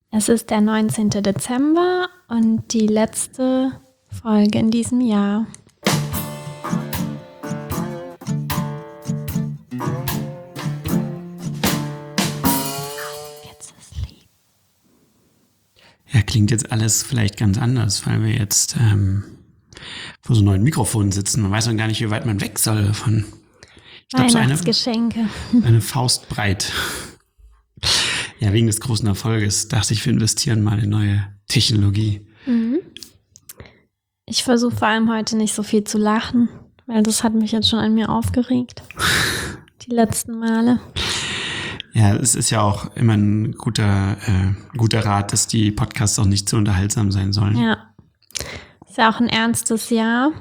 Es ist der 19. Dezember und die letzte Folge in diesem Jahr. Ja, klingt jetzt alles vielleicht ganz anders, weil wir jetzt vor so neuen Mikrofonen sitzen. Man weiß noch gar nicht, wie weit man weg soll davon. Ich glaube, Weihnachtsgeschenke. Eine Faustbreit. Ja, wegen des großen Erfolges dachte ich, wir investieren mal in neue Technologie. Mhm. Ich versuche vor allem heute nicht so viel zu lachen, weil das hat mich jetzt schon an mir aufgeregt. Die letzten Male. Ja, es ist ja auch immer ein guter Rat, dass die Podcasts auch nicht zu unterhaltsam sein sollen. Ja, ist ja auch ein ernstes Jahr.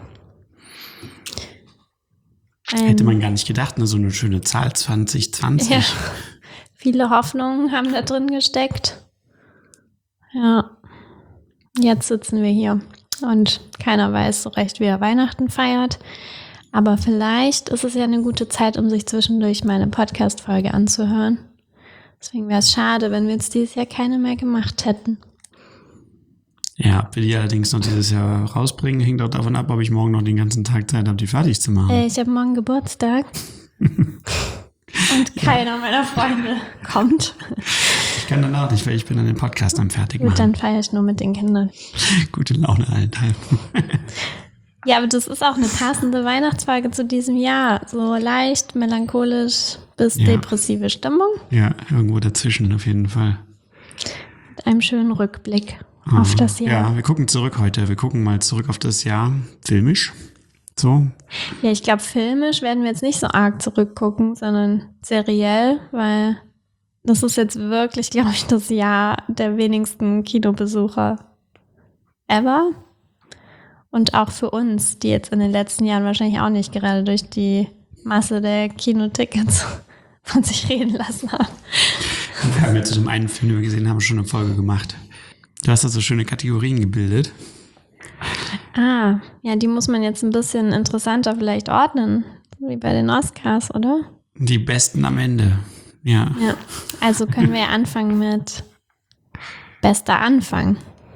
Hätte man gar nicht gedacht, ne? So eine schöne Zahl, 2020. Ja, viele Hoffnungen haben da drin gesteckt. Ja, jetzt sitzen wir hier und keiner weiß so recht, wie er Weihnachten feiert. Aber vielleicht ist es ja eine gute Zeit, um sich zwischendurch mal eine Podcast-Folge anzuhören. Deswegen wäre es schade, wenn wir jetzt dieses Jahr keine mehr gemacht hätten. Ja, ob wir die allerdings noch dieses Jahr rausbringen, hängt auch davon ab, ob ich morgen noch den ganzen Tag Zeit habe, die fertig zu machen. Ich habe morgen Geburtstag. Und keiner meiner Freunde kommt. Ich kann danach nicht, weil ich bin dann den Podcast am fertig machen. Gut, dann feiere ich nur mit den Kindern. Gute Laune allenthalben. Ja, aber das ist auch eine passende Weihnachtsfolge zu diesem Jahr. So leicht, melancholisch bis depressive Stimmung. Ja, irgendwo dazwischen auf jeden Fall. Mit einem schönen Rückblick auf das Jahr. Ja, wir gucken zurück heute. Wir gucken mal zurück auf das Jahr. Filmisch. So. Ja, ich glaube, filmisch werden wir jetzt nicht so arg zurückgucken, sondern seriell, weil das ist jetzt wirklich, glaube ich, das Jahr der wenigsten Kinobesucher ever. Und auch für uns, die jetzt in den letzten Jahren wahrscheinlich auch nicht gerade durch die Masse der Kinotickets von sich reden lassen haben. Wir haben jetzt zu dem einen Film, den wir gesehen haben, schon eine Folge gemacht. Du hast da so schöne Kategorien gebildet. Ah, ja, die muss man jetzt ein bisschen interessanter vielleicht ordnen, wie bei den Oscars, oder? Die besten am Ende, ja. Ja, also können wir anfangen mit bester Anfang.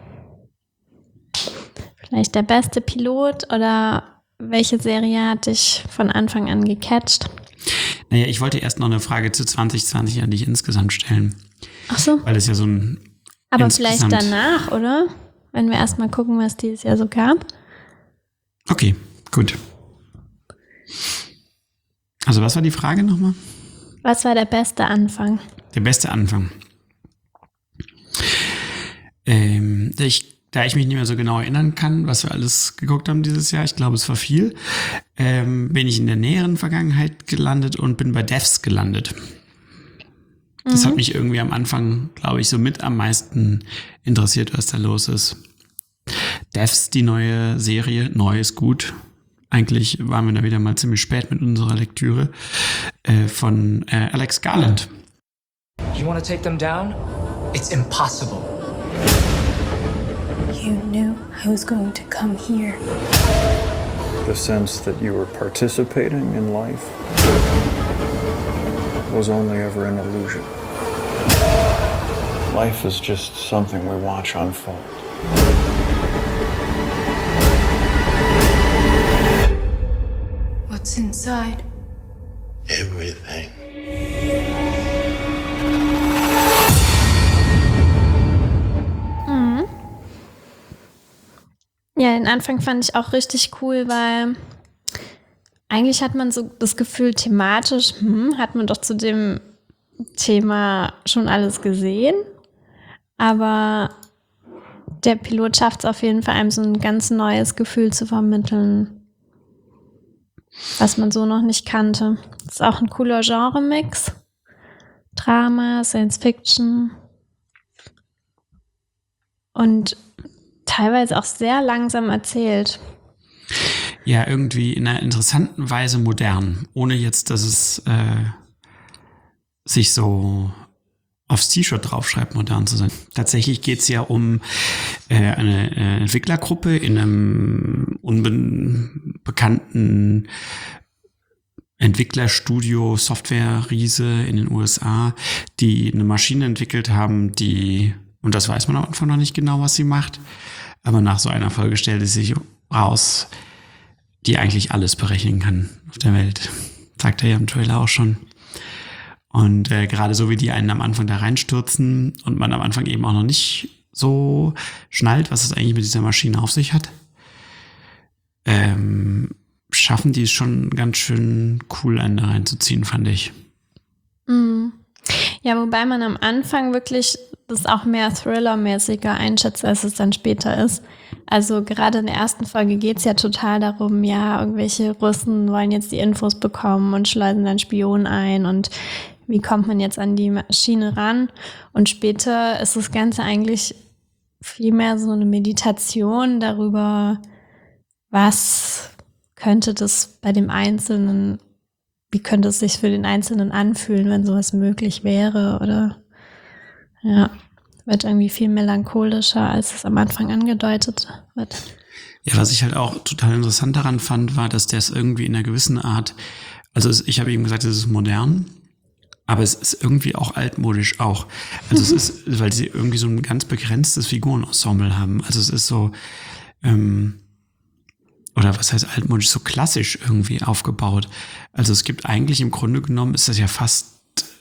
Vielleicht der beste Pilot oder welche Serie hat dich von Anfang an gecatcht? Naja, ich wollte erst noch eine Frage zu 2020 an dich insgesamt stellen. Ach so. Weil es ja so ein Aber vielleicht danach, oder? Wenn wir erstmal gucken, was dieses Jahr so gab. Okay, gut. Also was war die Frage nochmal? Was war der beste Anfang? Der beste Anfang. Da ich mich nicht mehr so genau erinnern kann, was wir alles geguckt haben dieses Jahr, ich glaube, es war viel, bin ich in der näheren Vergangenheit gelandet und bin bei Devs gelandet. Das hat mich irgendwie am Anfang, glaube ich, so mit am meisten interessiert, was da los ist. Devs, die neue Serie, neu ist gut. Eigentlich waren wir da wieder mal ziemlich spät mit unserer Lektüre von Alex Garland. You want to take them down? It's impossible. You knew I was going to come here. The sense that you were participating in life was only ever an illusion. Life is just something we watch unfold. What's inside? Everything. Ja, den Anfang fand ich auch richtig cool, weil eigentlich hat man so das Gefühl, thematisch hat man doch zu dem Thema schon alles gesehen. Aber der Pilot schafft es auf jeden Fall, einem so ein ganz neues Gefühl zu vermitteln, was man so noch nicht kannte. Das ist auch ein cooler Genre-Mix. Drama, Science Fiction und teilweise auch sehr langsam erzählt. Ja, irgendwie in einer interessanten Weise modern, ohne jetzt, dass es sich so aufs T-Shirt draufschreibt, modern zu sein. Tatsächlich geht es ja um eine Entwicklergruppe in einem unbekannten Entwicklerstudio, Software-Riese in den USA, die eine Maschine entwickelt haben, die Und das weiß man am Anfang noch nicht genau, was sie macht. Aber nach so einer Folge stellt es sich raus, die eigentlich alles berechnen kann auf der Welt. Sagt er ja im Trailer auch schon. Und gerade so wie die einen am Anfang da reinstürzen und man am Anfang eben auch noch nicht so schnallt, was es eigentlich mit dieser Maschine auf sich hat, schaffen die es schon ganz schön cool, einen da reinzuziehen, fand ich. Ja, wobei man am Anfang wirklich das auch mehr Thriller-mäßiger einschätzt, als es dann später ist. Also gerade in der ersten Folge geht es ja total darum, ja, irgendwelche Russen wollen jetzt die Infos bekommen und schleusen dann Spionen ein und wie kommt man jetzt an die Maschine ran? Und später ist das Ganze eigentlich viel mehr so eine Meditation darüber, was könnte das bei dem Einzelnen, wie könnte es sich für den Einzelnen anfühlen, wenn sowas möglich wäre, oder ja, wird irgendwie viel melancholischer, als es am Anfang angedeutet wird. Ja, was ich halt auch total interessant daran fand, war, dass der es irgendwie in einer gewissen Art, also ich habe eben gesagt, es ist modern, aber es ist irgendwie auch altmodisch auch. Also es ist, weil sie irgendwie so ein ganz begrenztes Figurenensemble haben. Also es ist so, oder was heißt altmodisch, so klassisch irgendwie aufgebaut. Also es gibt eigentlich im Grunde genommen, ist das ja fast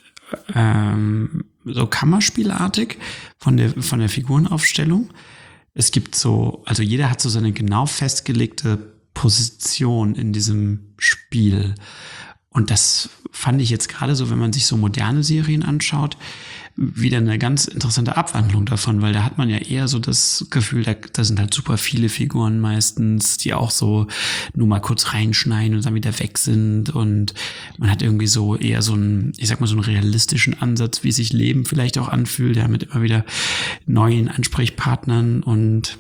so Kammerspielartig von der Figurenaufstellung. Es gibt so, also jeder hat so seine genau festgelegte Position in diesem Spiel. Und das fand ich jetzt gerade so, wenn man sich so moderne Serien anschaut, wieder eine ganz interessante Abwandlung davon, weil da hat man ja eher so das Gefühl, da sind halt super viele Figuren meistens, die auch so nur mal kurz reinschneiden und dann wieder weg sind, und man hat irgendwie so eher so einen, ich sag mal, so einen realistischen Ansatz, wie sich Leben vielleicht auch anfühlt, ja, mit immer wieder neuen Ansprechpartnern und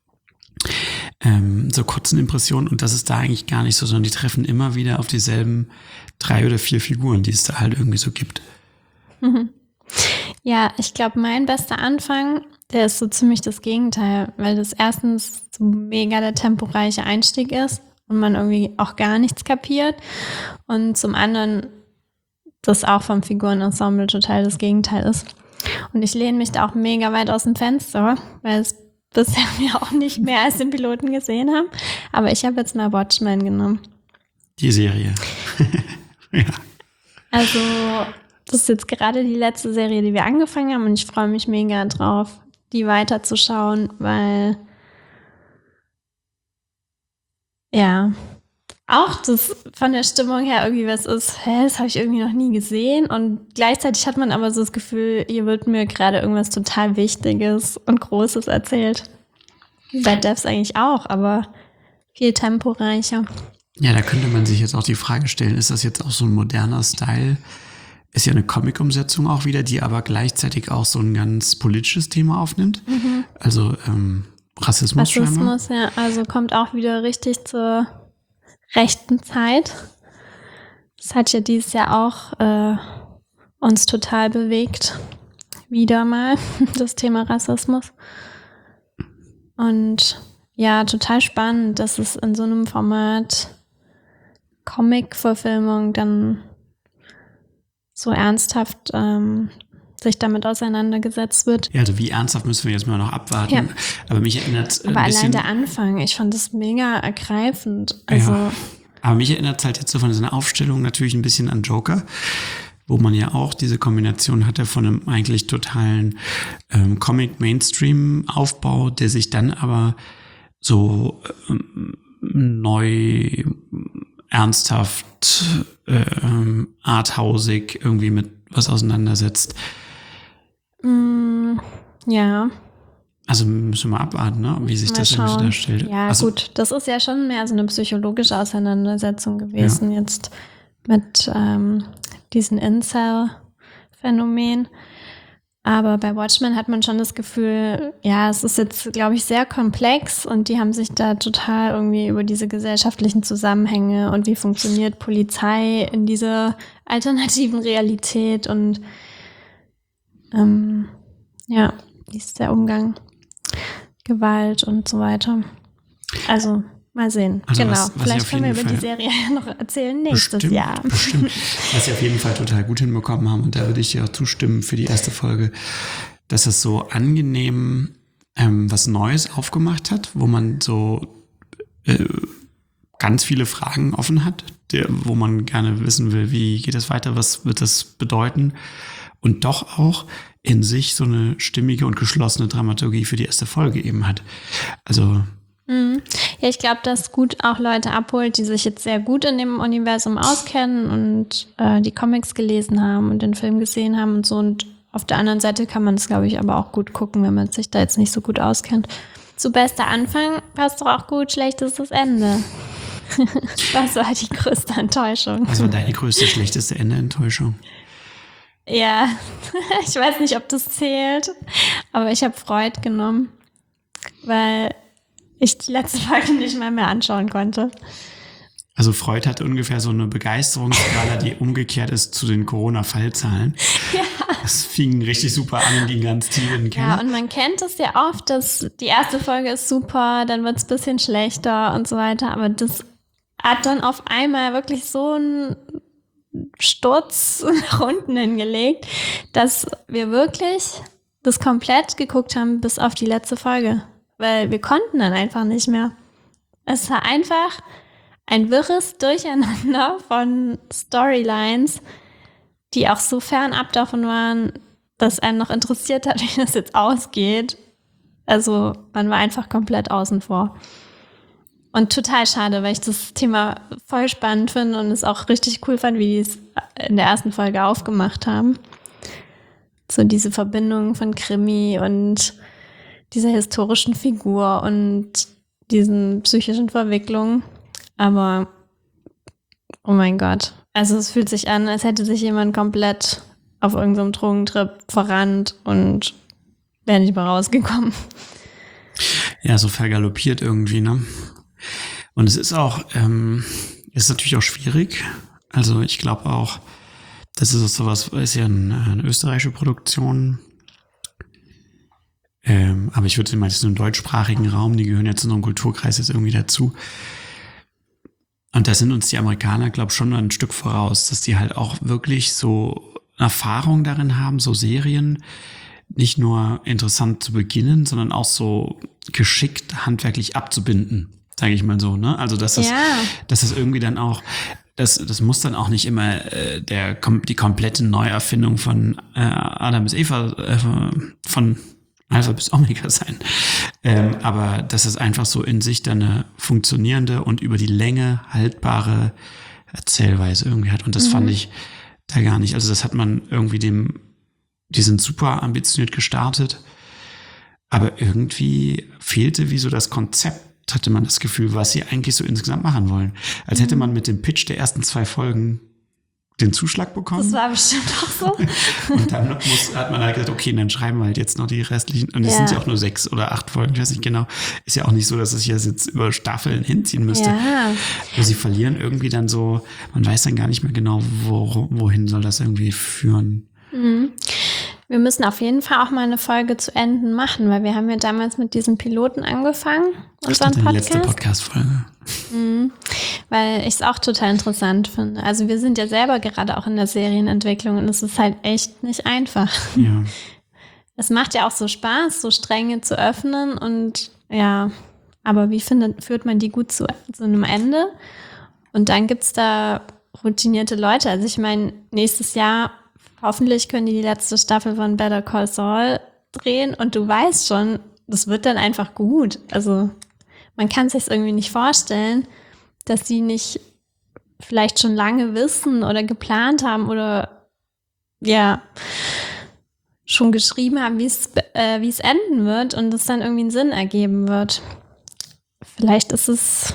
so kurzen Impressionen, und das ist da eigentlich gar nicht so, sondern die treffen immer wieder auf dieselben 3 oder 4 Figuren, die es da halt irgendwie so gibt. Mhm. Ja, ich glaube, mein bester Anfang, der ist so ziemlich das Gegenteil, weil das erstens so mega der temporeiche Einstieg ist und man irgendwie auch gar nichts kapiert, und zum anderen das auch vom Figurenensemble total das Gegenteil ist. Und ich lehne mich da auch mega weit aus dem Fenster, weil es bisher wir auch nicht mehr als den Piloten gesehen haben. Aber ich habe jetzt mal Watchmen genommen. Die Serie. Ja. Also, das ist jetzt gerade die letzte Serie, die wir angefangen haben, und ich freue mich mega drauf, die weiterzuschauen, weil ja, auch das von der Stimmung her irgendwie was ist, das habe ich irgendwie noch nie gesehen, und gleichzeitig hat man aber so das Gefühl, hier wird mir gerade irgendwas total Wichtiges und Großes erzählt. Wie bei Devs eigentlich auch, aber viel temporeicher. Ja, da könnte man sich jetzt auch die Frage stellen, ist das jetzt auch so ein moderner Style? Ist ja eine Comic-Umsetzung auch wieder, die aber gleichzeitig auch so ein ganz politisches Thema aufnimmt. Mhm. Also Rassismus scheinbar. Ja, also kommt auch wieder richtig zur rechten Zeit. Das hat ja dieses Jahr auch uns total bewegt. Wieder mal das Thema Rassismus. Und ja, total spannend, dass es in so einem Format Comic-Verfilmung dann so ernsthaft sich damit auseinandergesetzt wird. Ja, also wie ernsthaft müssen wir jetzt mal noch abwarten. Ja. Aber mich erinnert es aber allein der Anfang, ich fand das mega ergreifend. Also ja. Aber mich erinnert es halt jetzt so von seiner Aufstellung natürlich ein bisschen an Joker, wo man ja auch diese Kombination hatte von einem eigentlich totalen Comic-Mainstream-Aufbau, der sich dann aber so neu, ernsthaft, arthausig irgendwie mit was auseinandersetzt. Ja. Also müssen wir mal abwarten, ne? Wie sich das irgendwie darstellt. Ja, also, gut, das ist ja schon mehr so eine psychologische Auseinandersetzung gewesen, jetzt mit diesem Incel-Phänomen. Aber bei Watchmen hat man schon das Gefühl, ja, es ist jetzt, glaube ich, sehr komplex, und die haben sich da total irgendwie über diese gesellschaftlichen Zusammenhänge und wie funktioniert Polizei in dieser alternativen Realität und ja, wie ist der Umgang, Gewalt und so weiter. Also mal sehen. Also genau. was Vielleicht können wir über Fall die Serie noch erzählen nächstes Jahr. Bestimmt. Was sie auf jeden Fall total gut hinbekommen haben, und da würde ich dir auch zustimmen für die erste Folge, dass es so angenehm was Neues aufgemacht hat, wo man so ganz viele Fragen offen hat, wo man gerne wissen will, wie geht es weiter, was wird das bedeuten, und doch auch in sich so eine stimmige und geschlossene Dramaturgie für die erste Folge eben hat. Also Ja, ich glaube, dass gut auch Leute abholt, die sich jetzt sehr gut in dem Universum auskennen und die Comics gelesen haben und den Film gesehen haben und so. Und auf der anderen Seite kann man es, glaube ich, aber auch gut gucken, wenn man sich da jetzt nicht so gut auskennt. So, bester Anfang passt doch auch gut, schlechtestes Ende. Das war die größte Enttäuschung. was war deine größte, schlechteste Ende-Enttäuschung? Ja, ich weiß nicht, ob das zählt, aber ich habe Freud genommen, weil ich die letzte Folge nicht mal mehr anschauen konnte. Also Freud hat ungefähr so eine Begeisterungsskala, die umgekehrt ist zu den Corona-Fallzahlen. Ja. Das fing richtig super an und ging ganz tief in den Keller. Ja, und man kennt es ja oft, dass die erste Folge ist super, dann wird es ein bisschen schlechter und so weiter, aber das hat dann auf einmal wirklich so einen Sturz nach unten hingelegt, dass wir wirklich das komplett geguckt haben bis auf die letzte Folge, weil wir konnten dann einfach nicht mehr. Es war einfach ein wirres Durcheinander von Storylines, die auch so fernab davon waren, dass einen noch interessiert hat, wie das jetzt ausgeht. Also man war einfach komplett außen vor. Und total schade, weil ich das Thema voll spannend finde und es auch richtig cool fand, wie die es in der ersten Folge aufgemacht haben. So diese Verbindung von Krimi und dieser historischen Figur und diesen psychischen Verwicklungen. Aber, oh mein Gott. Also es fühlt sich an, als hätte sich jemand komplett auf irgendeinem Drogentrip verrannt und wäre nicht mehr rausgekommen. Ja, so vergaloppiert irgendwie, ne? Und es ist auch, ist natürlich auch schwierig. Also ich glaube auch, das ist sowas, ist ja eine österreichische Produktion. Aber ich würde mal so im deutschsprachigen Raum, die gehören ja zu unserem Kulturkreis jetzt irgendwie dazu. Und da sind uns die Amerikaner, glaube ich, schon ein Stück voraus, dass die halt auch wirklich so Erfahrung darin haben, so Serien nicht nur interessant zu beginnen, sondern auch so geschickt handwerklich abzubinden, sage ich mal so, ne? Also dass das irgendwie dann auch, das muss dann auch nicht immer die komplette Neuerfindung von Adam bis Eva, von Alpha bis Omega sein. Aber dass es einfach so in sich dann eine funktionierende und über die Länge haltbare Erzählweise irgendwie hat. Und das fand ich da gar nicht. Also das hat man irgendwie die sind super ambitioniert gestartet, aber irgendwie fehlte wie so das Konzept, hatte man das Gefühl, was sie eigentlich so insgesamt machen wollen. Als hätte man mit dem Pitch der ersten 2 Folgen den Zuschlag bekommen. Das war bestimmt auch so. Und dann hat man halt gesagt, okay, dann schreiben wir halt jetzt noch die restlichen. Und es sind ja auch nur 6 oder 8 Folgen, ich weiß nicht genau. Ist ja auch nicht so, dass es jetzt über Staffeln hinziehen müsste. Ja. Aber sie verlieren irgendwie dann so, man weiß dann gar nicht mehr genau, wohin soll das irgendwie führen. Wir müssen auf jeden Fall auch mal eine Folge zu Enden machen, weil wir haben ja damals mit diesen Piloten angefangen, unseren die Podcast. letzte Podcast-Folge. Weil ich es auch total interessant finde. Also wir sind ja selber gerade auch in der Serienentwicklung und es ist halt echt nicht einfach. Ja. Es macht ja auch so Spaß, so Stränge zu öffnen und ja, aber wie führt man die gut zu einem Ende? Und dann gibt's da routinierte Leute. Also ich meine, nächstes Jahr hoffentlich können die letzte Staffel von Better Call Saul drehen und du weißt schon, das wird dann einfach gut. Also man kann es sich irgendwie nicht vorstellen, dass sie nicht vielleicht schon lange wissen oder geplant haben oder ja schon geschrieben haben, wie es enden wird und es dann irgendwie einen Sinn ergeben wird. Vielleicht ist es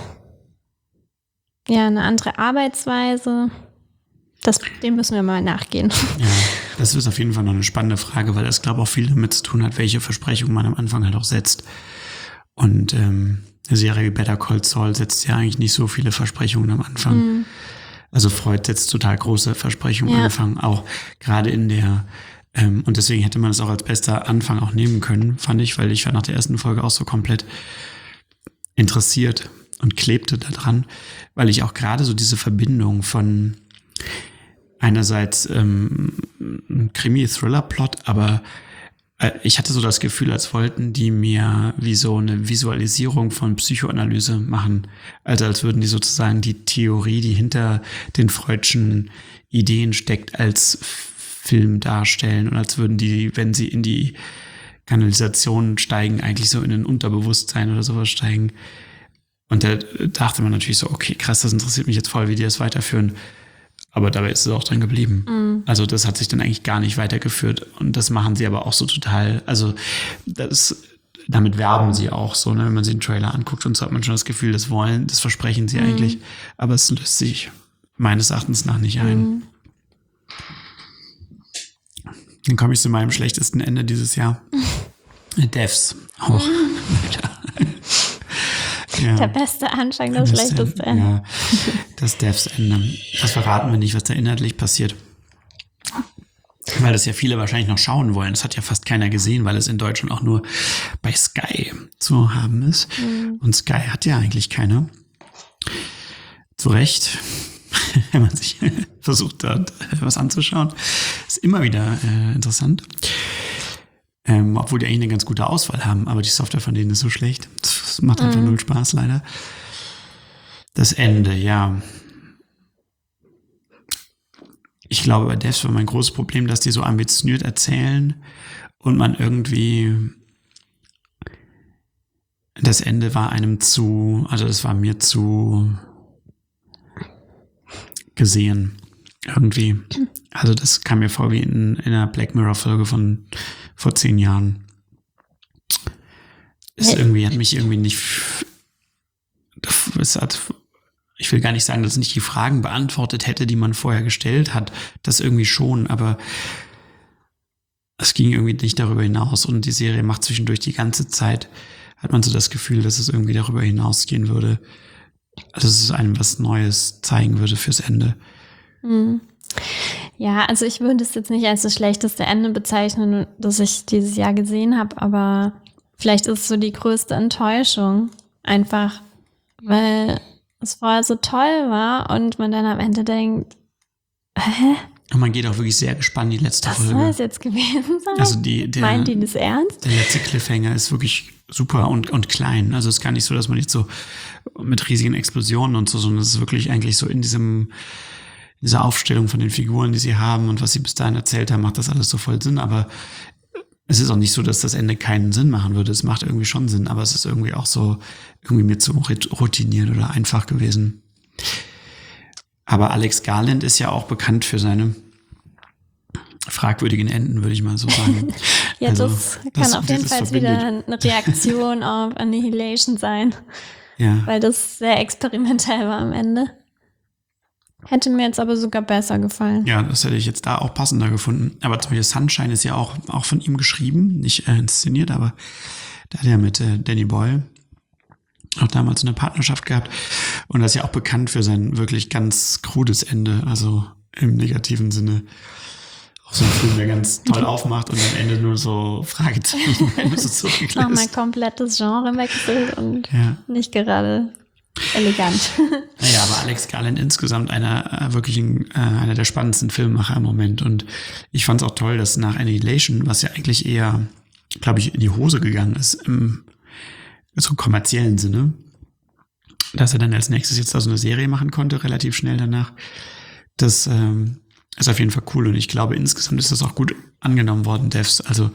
ja eine andere Arbeitsweise. Dem müssen wir mal nachgehen. Ja, das ist auf jeden Fall noch eine spannende Frage, weil das, glaube ich, auch viel damit zu tun hat, welche Versprechungen man am Anfang halt auch setzt. Und eine Serie wie Better Call Saul setzt ja eigentlich nicht so viele Versprechungen am Anfang. Also Freud setzt total große Versprechungen am Anfang, auch gerade in der und deswegen hätte man es auch als bester Anfang auch nehmen können, fand ich, weil ich war nach der ersten Folge auch so komplett interessiert und klebte da dran, weil ich auch gerade so diese Verbindung von einerseits Krimi-Thriller-Plot, aber Ich hatte so das Gefühl, als wollten die mir wie so eine Visualisierung von Psychoanalyse machen. Also als würden die sozusagen die Theorie, die hinter den Freudschen Ideen steckt, als Film darstellen. Und als würden die, wenn sie in die Kanalisation steigen, eigentlich so in ein Unterbewusstsein oder sowas steigen. Und da dachte man natürlich so, okay, krass, das interessiert mich jetzt voll, wie die das weiterführen. Aber dabei ist es auch dran geblieben. Also das hat sich dann eigentlich gar nicht weitergeführt. Und das machen sie aber auch so total, also damit werben sie auch so, ne? Wenn man sich den Trailer anguckt und so hat man schon das Gefühl, das versprechen sie eigentlich. Aber es löst sich meines Erachtens nach nicht ein. Dann komme ich zu meinem schlechtesten Ende dieses Jahr. Devs. Auch. Ja. Der beste Anfang, das schlechteste Ende. Ja, das Devs-Ende. Das verraten wir nicht, was da inhaltlich passiert. Weil das ja viele wahrscheinlich noch schauen wollen. Das hat ja fast keiner gesehen, weil es in Deutschland auch nur bei Sky zu haben ist. Und Sky hat ja eigentlich keiner. Zu Recht, wenn man sich versucht hat, was anzuschauen. Ist immer wieder interessant. Obwohl die eigentlich eine ganz gute Auswahl haben, aber die Software von denen ist so schlecht. Das macht einfach null Spaß, leider. Das Ende, ja. Ich glaube, bei Devs war mein großes Problem, dass die so ambitioniert erzählen und man irgendwie das Ende war das war mir zu gesehen. Irgendwie. Also das kam mir vor wie in einer Black Mirror-Folge von vor 10 Jahren. Hat mich irgendwie nicht. Ich will gar nicht sagen, dass es nicht die Fragen beantwortet hätte, die man vorher gestellt hat. Das irgendwie schon, aber es ging irgendwie nicht darüber hinaus. Und die Serie macht zwischendurch die ganze Zeit, hat man so das Gefühl, dass es irgendwie darüber hinausgehen würde. Also dass es einem was Neues zeigen würde fürs Ende. Ja, also ich würde es jetzt nicht als das schlechteste Ende bezeichnen, das ich dieses Jahr gesehen habe, aber vielleicht ist es so die größte Enttäuschung. Einfach, weil es vorher so toll war und man dann am Ende denkt, hä? Und man geht auch wirklich sehr gespannt in die letzte Folge. Was soll es jetzt gewesen sein? Also meinen die das ernst? Der letzte Cliffhanger ist wirklich super und klein. Also es ist gar nicht so, dass man jetzt so mit riesigen Explosionen und so, sondern es ist wirklich eigentlich so in dieser Aufstellung von den Figuren, die sie haben und was sie bis dahin erzählt haben, macht das alles so voll Sinn. Aber es ist auch nicht so, dass das Ende keinen Sinn machen würde. Es macht irgendwie schon Sinn, aber es ist irgendwie auch so irgendwie mir zu routiniert oder einfach gewesen. Aber Alex Garland ist ja auch bekannt für seine fragwürdigen Enden, würde ich mal so sagen. Ja, also, das kann auf jeden Fall wieder eine Reaktion auf Annihilation sein. Ja. Weil das sehr experimentell war am Ende. Hätte mir jetzt aber sogar besser gefallen. Ja, das hätte ich jetzt da auch passender gefunden. Aber zum Beispiel Sunshine ist ja auch von ihm geschrieben, nicht inszeniert, aber da hat er mit Danny Boyle auch damals eine Partnerschaft gehabt. Und das ist ja auch bekannt für sein wirklich ganz krudes Ende, also im negativen Sinne. Auch so ein Film, der ganz toll aufmacht und am Ende nur so Fragezeichen. Nochmal komplettes Genre wechselt und nicht gerade elegant. Naja, aber Alex Garland insgesamt einer der spannendsten Filmemacher im Moment. Und ich fand es auch toll, dass nach Annihilation, was ja eigentlich eher, glaube ich, in die Hose gegangen ist, im so kommerziellen Sinne, dass er dann als nächstes jetzt da so eine Serie machen konnte, relativ schnell danach. Das ist auf jeden Fall cool. Und ich glaube, insgesamt ist das auch gut angenommen worden, Devs. Also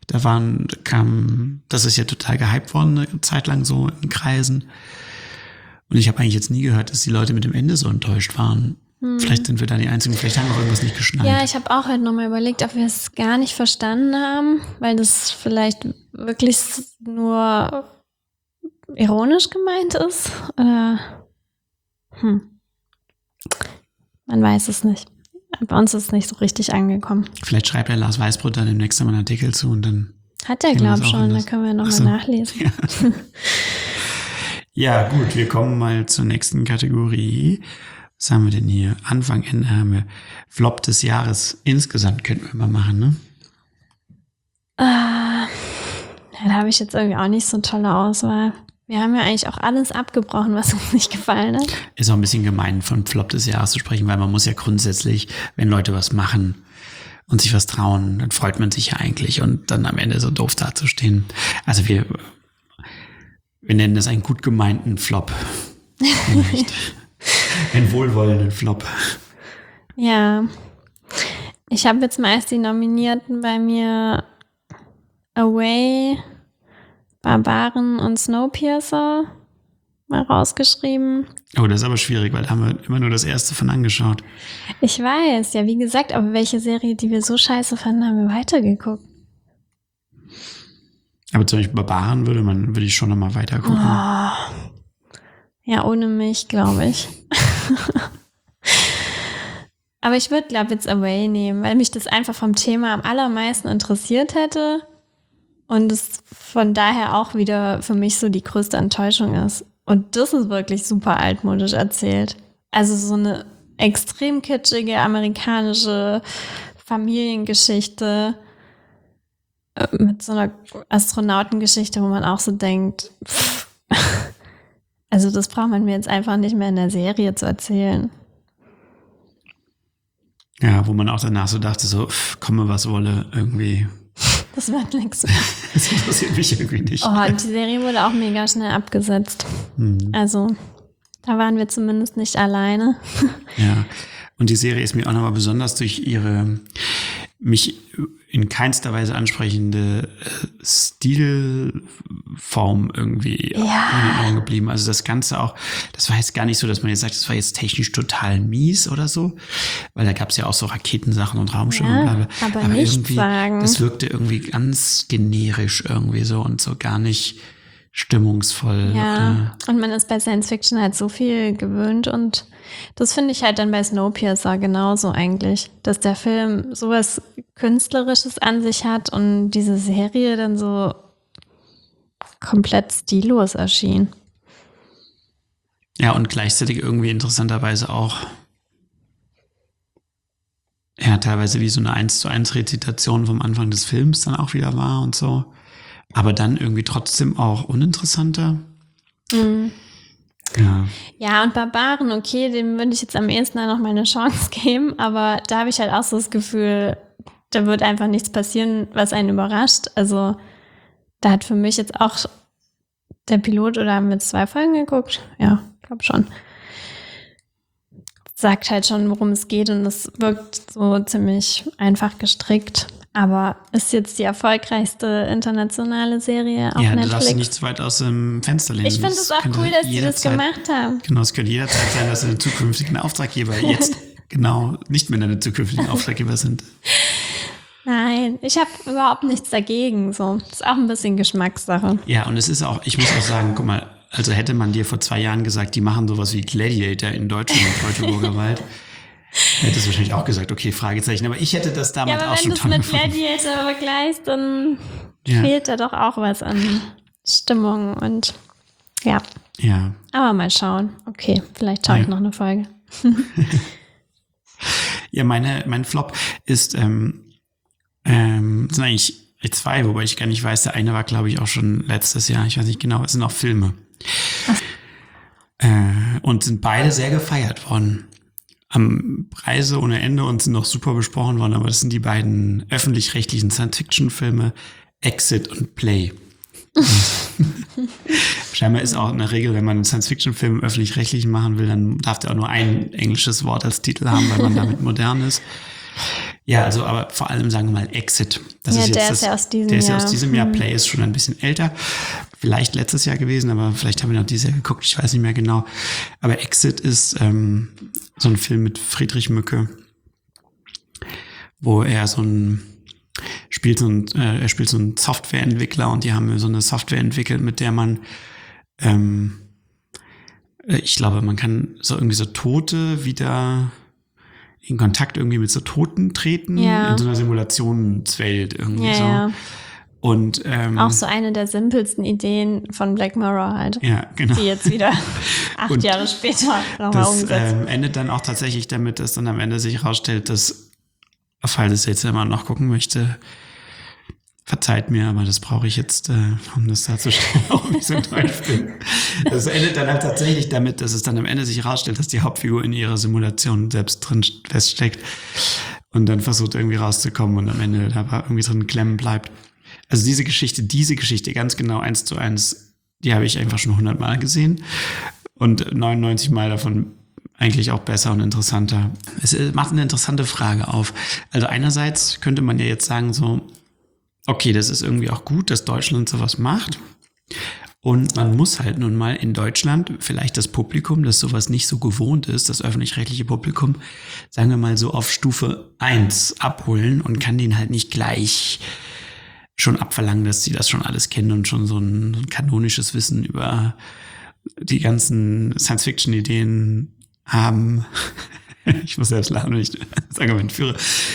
das ist ja total gehypt worden, eine Zeit lang so in Kreisen. Und ich habe eigentlich jetzt nie gehört, dass die Leute mit dem Ende so enttäuscht waren. Vielleicht sind wir da die Einzigen, vielleicht haben wir auch irgendwas nicht geschnallt. Ja, ich habe auch halt nochmal überlegt, ob wir es gar nicht verstanden haben, weil das vielleicht wirklich nur ironisch gemeint ist. Oder man weiß es nicht. Bei uns ist es nicht so richtig angekommen. Vielleicht schreibt der Lars Weißbrot dann demnächst mal einen Artikel zu und dann hat er, glaube ich, schon. Da können wir nochmal nachlesen. Ja. Ja, gut, wir kommen mal zur nächsten Kategorie. Was haben wir denn hier? Anfang, Ende haben wir Flop des Jahres. Insgesamt könnten wir mal machen, ne? Ja, da habe ich jetzt irgendwie auch nicht so eine tolle Auswahl. Wir haben ja eigentlich auch alles abgebrochen, was uns nicht gefallen hat. Ist auch ein bisschen gemein, von Flop des Jahres zu sprechen, weil man muss ja grundsätzlich, wenn Leute was machen und sich was trauen, dann freut man sich ja eigentlich und dann am Ende so doof dazustehen. Also wir nennen das einen gut gemeinten Flop. Nicht. Einen wohlwollenden Flop. Ja. Ich habe jetzt meist die Nominierten bei mir Away, Barbaren und Snowpiercer mal rausgeschrieben. Oh, das ist aber schwierig, weil da haben wir immer nur das erste von angeschaut. Ich weiß, ja, wie gesagt, aber welche Serie, die wir so scheiße fanden, haben wir weitergeguckt. Aber zum Beispiel Barbaren würde ich schon nochmal weiter gucken. Ja, ohne mich, glaube ich. Aber ich würde, glaube ich, jetzt Away nehmen, weil mich das einfach vom Thema am allermeisten interessiert hätte und es von daher auch wieder für mich so die größte Enttäuschung ist. Und das ist wirklich super altmodisch erzählt. Also so eine extrem kitschige amerikanische Familiengeschichte mit so einer Astronautengeschichte, wo man auch so denkt, also das braucht man mir jetzt einfach nicht mehr in der Serie zu erzählen. Ja, wo man auch danach so dachte, so, komme was wolle, irgendwie. Das wird nichts. Das interessiert mich irgendwie nicht. Oh, und die Serie wurde auch mega schnell abgesetzt. Also, da waren wir zumindest nicht alleine. Ja, und die Serie ist mir auch nochmal besonders durch ihre mich in keinster Weise ansprechende Stilform irgendwie in Erinnerung geblieben. Also das Ganze auch, das war jetzt gar nicht so, dass man jetzt sagt, das war jetzt technisch total mies oder so, weil da gab es ja auch so Raketensachen und Raumschiffe und bla bla. Aber nicht irgendwie, sagen. das wirkte irgendwie ganz generisch irgendwie so und so gar nicht stimmungsvoll. Ja, und man ist bei Science Fiction halt so viel gewöhnt und das finde ich halt dann bei Snowpiercer genauso eigentlich, dass der Film sowas Künstlerisches an sich hat und diese Serie dann so komplett stillos erschien. Ja, und gleichzeitig irgendwie interessanterweise auch teilweise wie so eine 1:1 Rezitation vom Anfang des Films dann auch wieder war und so. Aber dann irgendwie trotzdem auch uninteressanter. Mhm. Ja. Ja, und Barbaren, okay, dem würde ich jetzt am ehesten noch mal eine Chance geben, aber da habe ich halt auch so das Gefühl, da wird einfach nichts passieren, was einen überrascht. Also da hat für mich jetzt auch der Pilot, oder haben wir jetzt 2 Folgen geguckt? Ja, ich glaube schon. Sagt halt schon, worum es geht und es wirkt so ziemlich einfach gestrickt. Aber ist jetzt die erfolgreichste internationale Serie auf Ja, Netflix. du darfst dich nicht zu weit aus dem Fenster lehnen. Ich finde es auch cool, dass die das gemacht haben. Genau, es könnte jederzeit sein, dass deine zukünftigen Auftraggeber jetzt genau nicht mehr deine zukünftigen Auftraggeber sind. Nein, ich habe überhaupt nichts dagegen. So, ist auch ein bisschen Geschmackssache. Ja, und es ist auch, ich muss auch sagen, guck mal, also hätte man dir vor 2 Jahren gesagt, die machen sowas wie Gladiator in Deutschland im Teutoburger Wald, hättest du wahrscheinlich auch gesagt, okay, Fragezeichen. Aber ich hätte das damals auch schon toll gefunden. Wenn du es mit Gladiator vergleichst, dann fehlt da doch auch was an Stimmung und ja. Ja. Aber mal schauen. Okay, vielleicht schaue ich noch eine Folge. Ja, mein Flop ist, sind eigentlich 2, wobei ich gar nicht weiß, der eine war, glaube ich, auch schon letztes Jahr. Ich weiß nicht genau, es sind auch Filme. Und sind beide sehr gefeiert worden. Am Preise ohne Ende und sind noch super besprochen worden, aber das sind die beiden öffentlich-rechtlichen Science-Fiction-Filme Exit und Play. Scheinbar ist auch eine Regel, wenn man einen Science-Fiction-Film öffentlich-rechtlich machen will, dann darf der auch nur ein englisches Wort als Titel haben, weil man damit modern ist. Ja, also aber vor allem sagen wir mal Exit. Das Ja, ist jetzt der ist ja aus diesem der ist ja Jahr. aus diesem Jahr. Play ist schon ein bisschen älter. Vielleicht letztes Jahr gewesen, aber vielleicht haben wir noch dieses Jahr geguckt. Ich weiß nicht mehr genau. Aber Exit ist so ein Film mit Friedrich Mücke, wo er spielt so einen Softwareentwickler und die haben so eine Software entwickelt, mit der man ich glaube, man kann so irgendwie so Tote wieder in Kontakt irgendwie mit so Toten treten in so einer Simulationswelt irgendwie so. Ja. Und Auch so eine der simpelsten Ideen von Black Mirror halt. Ja, genau. Die jetzt wieder 8 Jahre später nochmal das umgesetzt. endet dann auch tatsächlich damit, dass dann am Ende sich herausstellt, dass, falls es jetzt immer noch gucken möchte, verzeiht mir, aber das brauche ich jetzt, um das darzustellen, auch nicht so enttäuscht bin. Das endet dann halt tatsächlich damit, dass es dann am Ende sich herausstellt, dass die Hauptfigur in ihrer Simulation selbst drin feststeckt. und dann versucht irgendwie rauszukommen und am Ende da irgendwie drin klemmen bleibt. Also diese Geschichte ganz genau 1:1, die habe ich einfach schon 100 Mal gesehen und 99 Mal davon eigentlich auch besser und interessanter. Es macht eine interessante Frage auf. Also einerseits könnte man ja jetzt sagen so, okay, das ist irgendwie auch gut, dass Deutschland sowas macht. Und man muss halt nun mal in Deutschland vielleicht das Publikum, das sowas nicht so gewohnt ist, das öffentlich-rechtliche Publikum, sagen wir mal so auf Stufe 1 abholen und kann denen halt nicht gleich schon abverlangen, dass sie das schon alles kennen und schon so ein kanonisches Wissen über die ganzen Science-Fiction-Ideen haben. Ich muss selbst lachen, wenn ich das Argument führe.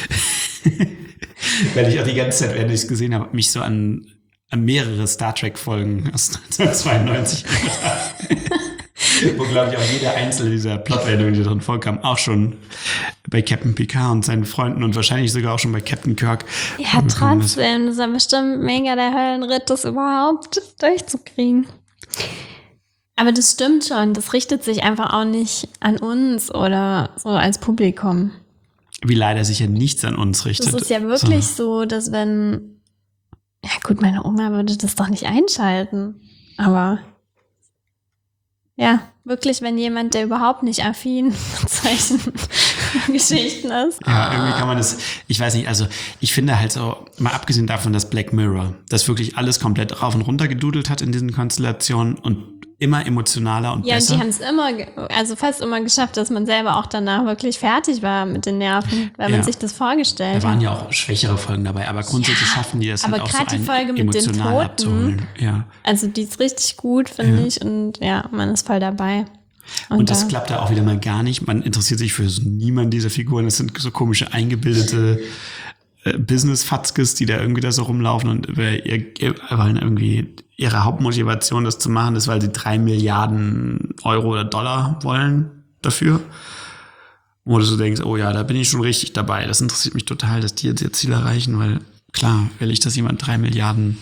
Weil ich auch die ganze Zeit, während ich es gesehen habe, mich so an mehrere Star Trek-Folgen aus 1992 wo, glaube ich, auch jeder einzelne dieser Plotwendungen, die drin vorkam, auch schon bei Captain Picard und seinen Freunden und wahrscheinlich sogar auch schon bei Captain Kirk. Ja, trotzdem, das ist ja bestimmt mega der Höllenritt, das überhaupt durchzukriegen. Aber das stimmt schon, das richtet sich einfach auch nicht an uns oder so als Publikum. Wie leider sich ja nichts an uns richtet. Das ist ja wirklich so, dass wenn, ja gut, meine Oma würde das doch nicht einschalten, aber ja, wirklich, wenn jemand, der überhaupt nicht affin mit solchen Geschichten ist. Ja, irgendwie kann man das, ich weiß nicht, also ich finde halt so, mal abgesehen davon, dass Black Mirror das wirklich alles komplett rauf und runter gedudelt hat in diesen Konstellationen und immer emotionaler und ja, besser. Ja, und die haben es immer, also fast immer geschafft, dass man selber auch danach wirklich fertig war mit den Nerven, weil man sich das vorgestellt hat. Da waren ja auch schwächere Folgen dabei, aber grundsätzlich schaffen die das halt auch so die Folge mit den emotional Toten, abzuholen. Ja. Also die ist richtig gut, finde ich, und ja, man ist voll dabei. Und das klappt da auch wieder mal gar nicht. Man interessiert sich für niemand dieser Figuren. Das sind so komische, eingebildete Business-Fatzkes, die da irgendwie da so rumlaufen und wollen irgendwie ihre Hauptmotivation, das zu machen, ist, weil sie 3 Milliarden Euro oder Dollar wollen dafür. Wo du so denkst, oh ja, da bin ich schon richtig dabei. Das interessiert mich total, dass die jetzt ihr Ziel erreichen, weil klar, will ich, dass jemand 3 Milliarden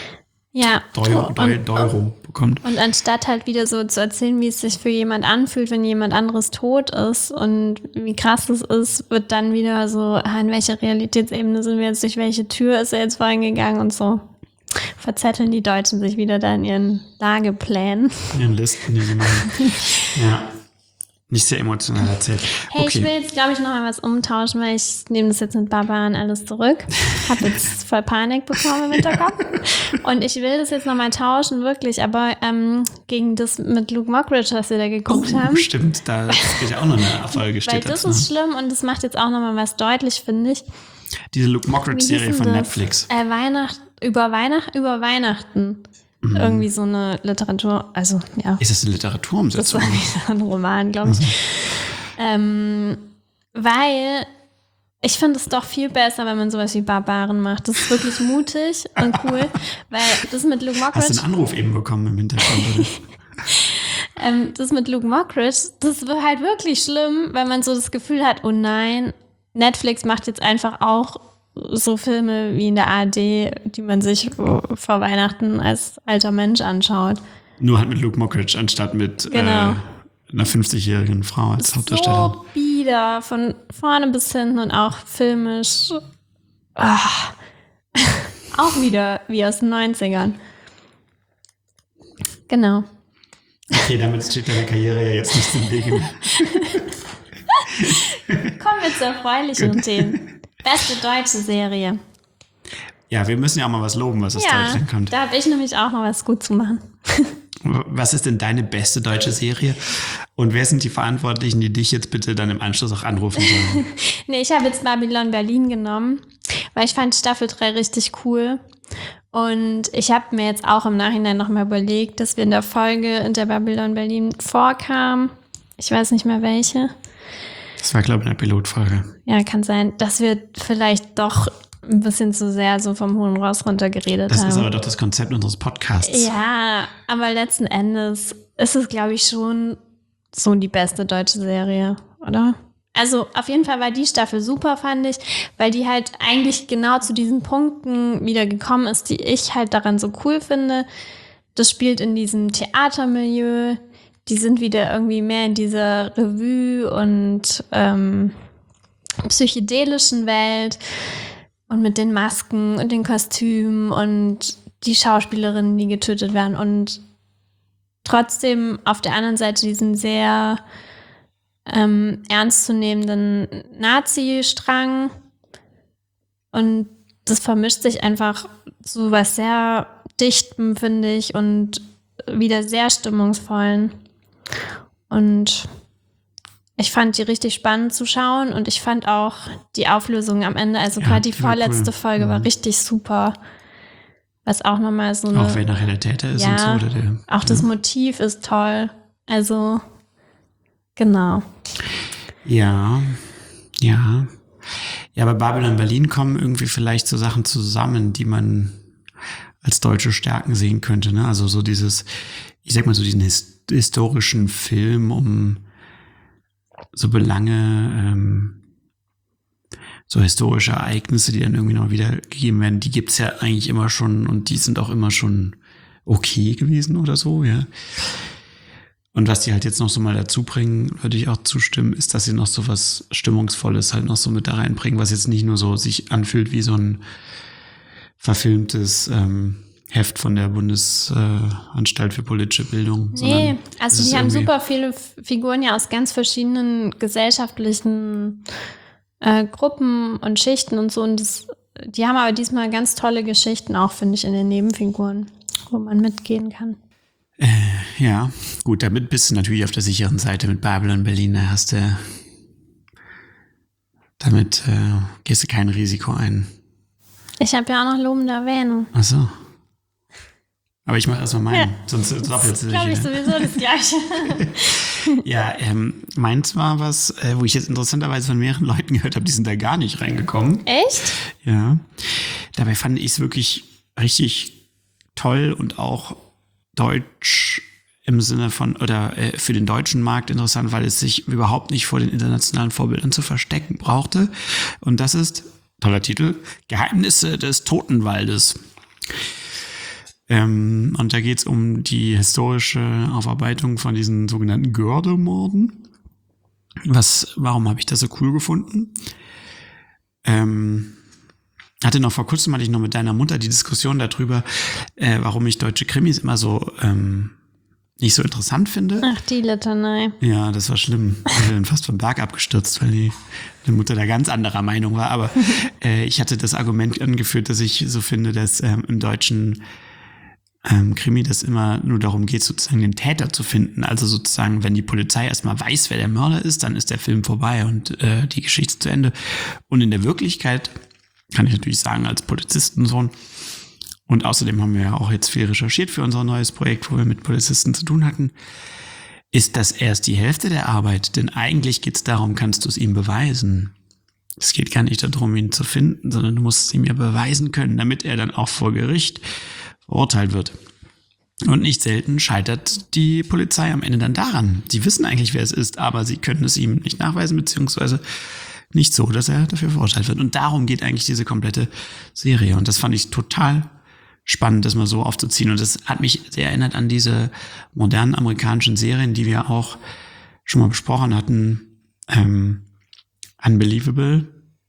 Euro bekommt. Und anstatt halt wieder so zu erzählen, wie es sich für jemand anfühlt, wenn jemand anderes tot ist und wie krass es ist, wird dann wieder so, in welcher Realitätsebene sind wir jetzt, durch welche Tür ist er jetzt vorhin gegangen und so. Verzetteln die Deutschen sich wieder da in ihren Lageplänen. In ihren Listen, die sie machen. Ja. Nicht sehr emotional erzählt. Hey, okay. Ich will jetzt, glaube ich, noch mal was umtauschen, weil ich nehme das jetzt mit Barbaren alles zurück. Habe jetzt voll Panik bekommen im Hinterkopf. Und ich will das jetzt noch mal tauschen, wirklich. Aber gegen das mit Luke Mockridge, was wir da geguckt haben. Stimmt, da geht ja auch noch eine Erfolge. Weil das ist schlimm und das macht jetzt auch noch mal was deutlich, finde ich. Diese Luke Mockridge-Serie von Netflix. Über Weihnachten. Irgendwie so eine Literatur, also ja. Ist das eine Literaturumsetzung? Das ist ein Roman, glaube ich. Weil ich finde es doch viel besser, wenn man sowas wie Barbaren macht. Das ist wirklich mutig und cool, weil das mit Luke Mockridge... Hast du einen Anruf eben bekommen im Hintergrund? Das mit Luke Mockridge, das wird halt wirklich schlimm, weil man so das Gefühl hat, oh nein, Netflix macht jetzt einfach auch so Filme wie in der ARD, die man sich vor Weihnachten als alter Mensch anschaut. Nur halt mit Luke Mockridge anstatt mit einer 50-jährigen Frau als Hauptdarstellerin. So bieder, von vorne bis hinten und auch filmisch. Auch wieder wie aus den 90ern. Genau. Okay, damit steht deine Karriere ja jetzt nicht im Wege. Kommen wir zu erfreulichen Themen. Beste deutsche Serie. Ja, wir müssen ja auch mal was loben, was aus Deutschland kommt. Da habe ich nämlich auch noch was gut zu machen. Was ist denn deine beste deutsche Serie? Und wer sind die Verantwortlichen, die dich jetzt bitte dann im Anschluss auch anrufen sollen? Nee, ich habe jetzt Babylon Berlin genommen, weil ich fand Staffel 3 richtig cool. Und ich habe mir jetzt auch im Nachhinein nochmal überlegt, dass wir in der Folge, in der Babylon Berlin vorkam, ich weiß nicht mehr welche. Das war, glaube ich, eine Pilotfolge. Ja, kann sein, dass wir vielleicht doch ein bisschen zu sehr so vom hohen Ross runter geredet haben. Das ist aber doch das Konzept unseres Podcasts. Ja, aber letzten Endes ist es, glaube ich, schon so die beste deutsche Serie, oder? Also auf jeden Fall war die Staffel super, fand ich, weil die halt eigentlich genau zu diesen Punkten wieder gekommen ist, die ich halt daran so cool finde. Das spielt in diesem Theatermilieu. Die sind wieder irgendwie mehr in dieser Revue und psychedelischen Welt und mit den Masken und den Kostümen und die Schauspielerinnen, die getötet werden und trotzdem auf der anderen Seite diesen sehr ernstzunehmenden Nazi-Strang. Und das vermischt sich einfach zu was sehr Dichtem, finde ich, und wieder sehr stimmungsvollen. Und ich fand die richtig spannend zu schauen und ich fand auch die Auflösung am Ende, also gerade die vorletzte Folge war richtig super. Was auch nochmal so eine... Auch wer nachher der Täter ist und so. Oder der, auch das Motiv ist toll. Also, genau. Ja. Ja, bei Babylon Berlin kommen irgendwie vielleicht so Sachen zusammen, die man als deutsche Stärken sehen könnte. Ne? Also so dieses, ich sag mal so diesen historischen Film um so Belange, so historische Ereignisse, die dann irgendwie noch wiedergegeben werden, die gibt's ja eigentlich immer schon und die sind auch immer schon okay gewesen oder so, ja. Und was die halt jetzt noch so mal dazu bringen, würde ich auch zustimmen, ist, dass sie noch so was Stimmungsvolles halt noch so mit da reinbringen, was jetzt nicht nur so sich anfühlt wie so ein verfilmtes Heft von der Bundesanstalt für politische Bildung. Nee, also die haben super viele Figuren ja aus ganz verschiedenen gesellschaftlichen Gruppen und Schichten und so. Und die haben aber diesmal ganz tolle Geschichten auch, finde ich, in den Nebenfiguren, wo man mitgehen kann. Ja, gut, damit bist du natürlich auf der sicheren Seite mit Babylon Berlin. Da hast du, damit gehst du kein Risiko ein. Ich habe ja auch noch lobende Erwähnung. Ach so. Aber ich mache erstmal meinen, sonst doppelt sich. Glaube ich sowieso das Gleiche. Ja, meins war was, wo ich jetzt interessanterweise von mehreren Leuten gehört habe, die sind da gar nicht reingekommen. Echt? Ja. Dabei fand ich es wirklich richtig toll und auch deutsch im Sinne von, oder für den deutschen Markt interessant, weil es sich überhaupt nicht vor den internationalen Vorbildern zu verstecken brauchte. Und das ist, toller Titel, Geheimnisse des Totenwaldes. Und da geht es um die historische Aufarbeitung von diesen sogenannten Göhrde-Morden. Warum habe ich das so cool gefunden? Hatte ich noch mit deiner Mutter die Diskussion darüber, warum ich deutsche Krimis immer so nicht so interessant finde. Ach, die Litanei. Ja, das war schlimm. Ich bin fast vom Berg abgestürzt, weil die Mutter da ganz anderer Meinung war. Aber ich hatte das Argument angeführt, dass ich so finde, dass im deutschen Krimi das immer nur darum geht, sozusagen den Täter zu finden. Also sozusagen, wenn die Polizei erstmal weiß, wer der Mörder ist, dann ist der Film vorbei und die Geschichte zu Ende. Und in der Wirklichkeit, kann ich natürlich sagen, als Polizistensohn, und außerdem haben wir ja auch jetzt viel recherchiert für unser neues Projekt, wo wir mit Polizisten zu tun hatten, ist das erst die Hälfte der Arbeit. Denn eigentlich geht es darum, kannst du es ihm beweisen. Es geht gar nicht darum, ihn zu finden, sondern du musst es ihm ja beweisen können, damit er dann auch vor Gericht verurteilt wird. Und nicht selten scheitert die Polizei am Ende dann daran. Sie wissen eigentlich, wer es ist, aber sie können es ihm nicht nachweisen, beziehungsweise nicht so, dass er dafür verurteilt wird. Und darum geht eigentlich diese komplette Serie. Und das fand ich total spannend, das mal so aufzuziehen. Und das hat mich sehr erinnert an diese modernen amerikanischen Serien, die wir auch schon mal besprochen hatten. Unbelievable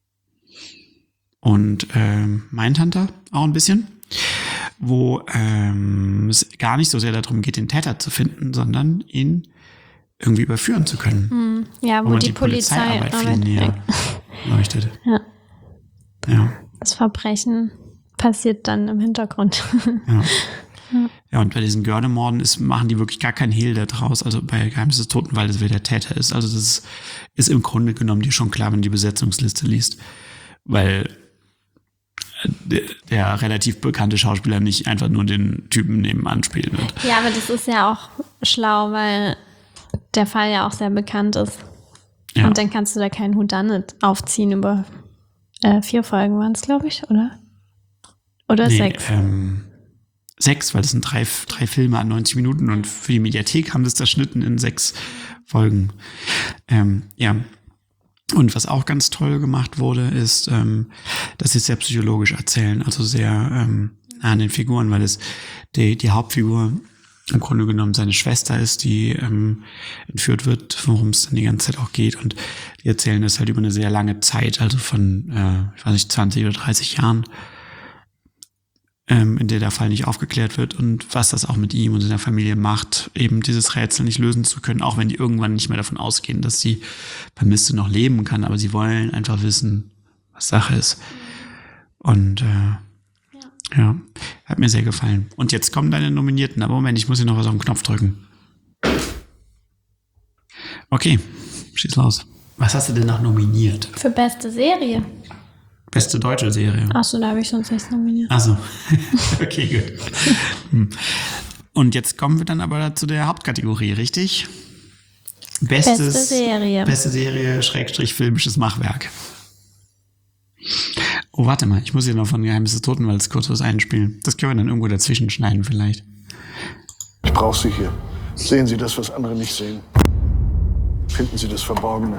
und Mindhunter auch ein bisschen. Wo es gar nicht so sehr darum geht, den Täter zu finden, sondern ihn irgendwie überführen zu können. Ja, wo die Polizeiarbeit viel näher leuchtet. Ja. Das Verbrechen passiert dann im Hintergrund. Ja, und bei diesen Göhrde-Morden machen die wirklich gar keinen Hehl da draus. Also bei Geheimnis des Totenwaldes, wer der Täter ist. Also das ist im Grunde genommen dir schon klar, wenn du die Besetzungsliste liest. Weil der relativ bekannte Schauspieler nicht einfach nur den Typen nebenan spielen wird. Ja, aber das ist ja auch schlau, weil der Fall ja auch sehr bekannt ist. Ja. Und dann kannst du da keinen Whodunit aufziehen über 4 Folgen waren es, glaube ich, oder? Oder 6? 6, weil das sind 3 Filme an 90 Minuten und für die Mediathek haben das zerschnitten in 6 Folgen. Ja. Und was auch ganz toll gemacht wurde, ist, dass sie es sehr psychologisch erzählen, also sehr an den Figuren, weil die Hauptfigur im Grunde genommen seine Schwester ist, die entführt wird, worum es dann die ganze Zeit auch geht. Und die erzählen das halt über eine sehr lange Zeit, also von, 20 oder 30 Jahren, in der der Fall nicht aufgeklärt wird und was das auch mit ihm und seiner Familie macht, eben dieses Rätsel nicht lösen zu können, auch wenn die irgendwann nicht mehr davon ausgehen, dass sie bei Misty noch leben kann, aber sie wollen einfach wissen, was Sache ist. Und ja, hat mir sehr gefallen. Und jetzt kommen deine Nominierten. Aber Moment, ich muss hier noch was auf den Knopf drücken. Okay, schieß los. Was hast du denn noch nominiert? Für beste Serie. Beste deutsche Serie. Achso, da habe ich sonst nichts nominiert. Achso, okay, gut. Und jetzt kommen wir dann aber zu der Hauptkategorie, richtig? Beste Serie. Beste Serie, / filmisches Machwerk. Oh, warte mal, ich muss hier noch von Geheimnis des Totenwalds kurz was einspielen. Das können wir dann irgendwo dazwischen schneiden vielleicht. Ich brauche Sie hier. Sehen Sie das, was andere nicht sehen. Finden Sie das Verborgene.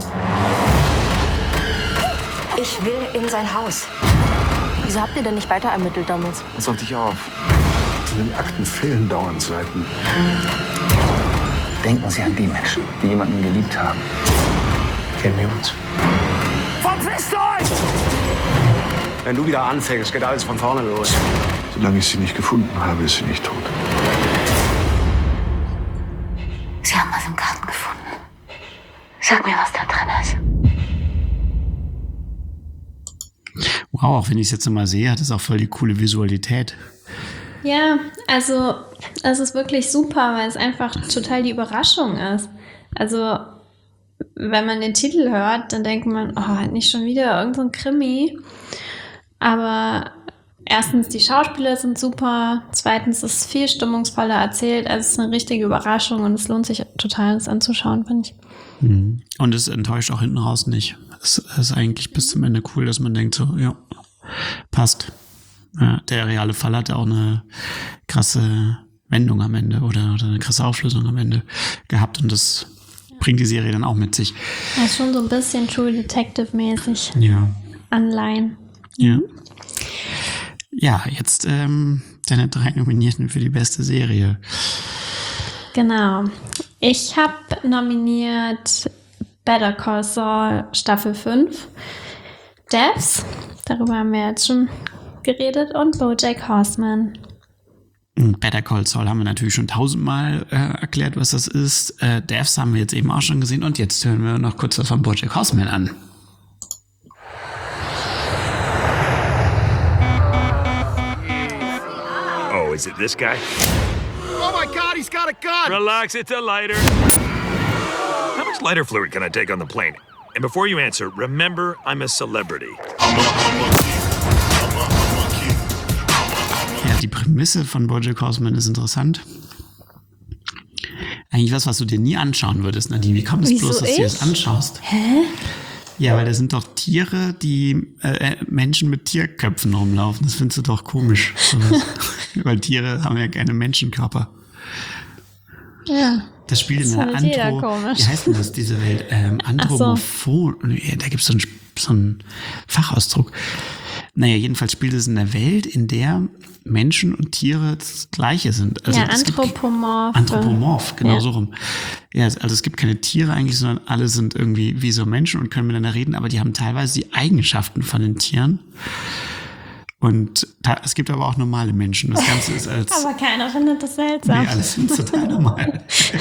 Ich will in sein Haus. Wieso habt ihr denn nicht weiter ermittelt damals? Pass auf dich auf. In den Akten fehlen dauernd Seiten. Denken Sie an die Menschen, die jemanden geliebt haben. Kennen wir uns? Verpisst euch! Wenn du wieder anfängst, geht alles von vorne los. Solange ich sie nicht gefunden habe, ist sie nicht tot. Sie haben was im Garten gefunden. Sag mir, was da drin ist. Wow, auch wenn ich es jetzt mal sehe, hat es auch voll die coole Visualität. Ja, also es ist wirklich super, weil es einfach total die Überraschung ist. Also wenn man den Titel hört, dann denkt man, oh, nicht schon wieder irgend so ein Krimi. Aber erstens, die Schauspieler sind super. Zweitens, ist es viel stimmungsvoller erzählt. Also es ist eine richtige Überraschung und es lohnt sich total, das anzuschauen, finde ich. Und es enttäuscht auch hinten raus nicht. Es ist eigentlich bis zum Ende cool, dass man denkt so, ja, passt. Ja, der reale Fall hat ja auch eine krasse Wendung am Ende oder eine krasse Auflösung am Ende gehabt und das bringt die Serie dann auch mit sich. Das ist schon so ein bisschen True Detective-mäßig. Ja. Anleihen. Ja. Ja, jetzt deine 3 Nominierten für die beste Serie. Genau. Ich habe nominiert Better Call Saul Staffel 5, Devs, darüber haben wir jetzt schon geredet, und BoJack Horseman. Better Call Saul haben wir natürlich schon 1000-mal erklärt, was das ist. Devs haben wir jetzt eben auch schon gesehen und jetzt hören wir noch kurz was von BoJack Horseman an. Oh, is it this guy? Oh my God, he's got a gun! Relax, it's a lighter. How much lighter fluid can I take on the plane? And before you answer, remember I'm a celebrity. Ja, die Prämisse von BoJack Horseman ist interessant. Eigentlich was du dir nie anschauen würdest, Nadine. Wie kommt es bloß, dass du dir das anschaust? Hä? Ja, weil da sind doch Tiere, die Menschen mit Tierköpfen rumlaufen. Das findest du doch komisch. Weil Tiere haben ja keine Menschenkörper. Ja. Das spielt in der wie heißt denn das, diese Welt? Anthropomorphon. So. Ja, da gibt es so einen Fachausdruck. Naja, jedenfalls spielt es in der Welt, in der Menschen und Tiere das Gleiche sind. Also ja, anthropomorph. Anthropomorph, genau so rum. Ja, also es gibt keine Tiere eigentlich, sondern alle sind irgendwie wie so Menschen und können miteinander reden, aber die haben teilweise die Eigenschaften von den Tieren. Und es gibt aber auch normale Menschen. Das Ganze ist als... aber keiner findet das seltsam. Nee, alles sind total normal.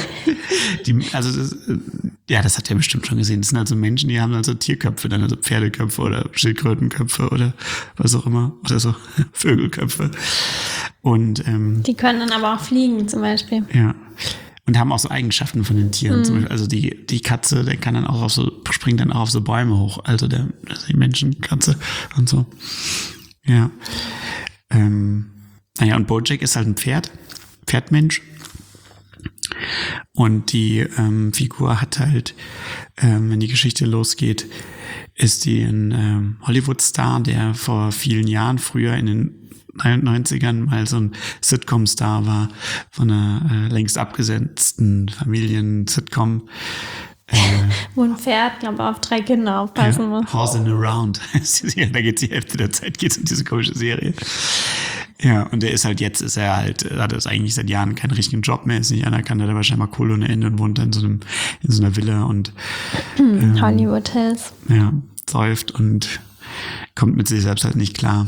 Das hat er bestimmt schon gesehen. Das sind also Menschen, die haben also Tierköpfe, dann also Pferdeköpfe oder Schildkrötenköpfe oder was auch immer. Oder so Vögelköpfe. Und die können dann aber auch fliegen zum Beispiel. Ja. Und haben auch so Eigenschaften von den Tieren. Zum Beispiel, also die Katze, der kann dann auch springt dann auch auf so Bäume hoch. Also die Menschenkatze und so. Ja. Naja, und BoJack ist halt ein Pferdmensch. Und die Figur hat halt, wenn die Geschichte losgeht, ist die ein Hollywood-Star, der vor vielen Jahren, früher in den 90ern mal so ein Sitcom-Star war, von einer längst abgesetzten Familien-Sitcom. Wo ein Pferd, glaube ich, auf 3 Kinder aufpassen muss. Horse and Around. Da geht die Hälfte der Zeit geht's um diese komische Serie. Ja, und hat es eigentlich seit Jahren keinen richtigen Job mehr, ist nicht anerkannt, hat aber scheinbar Kohle ohne Ende und wohnt dann in so einer Villa und Hollywood Hills. Ja, säuft und kommt mit sich selbst halt nicht klar.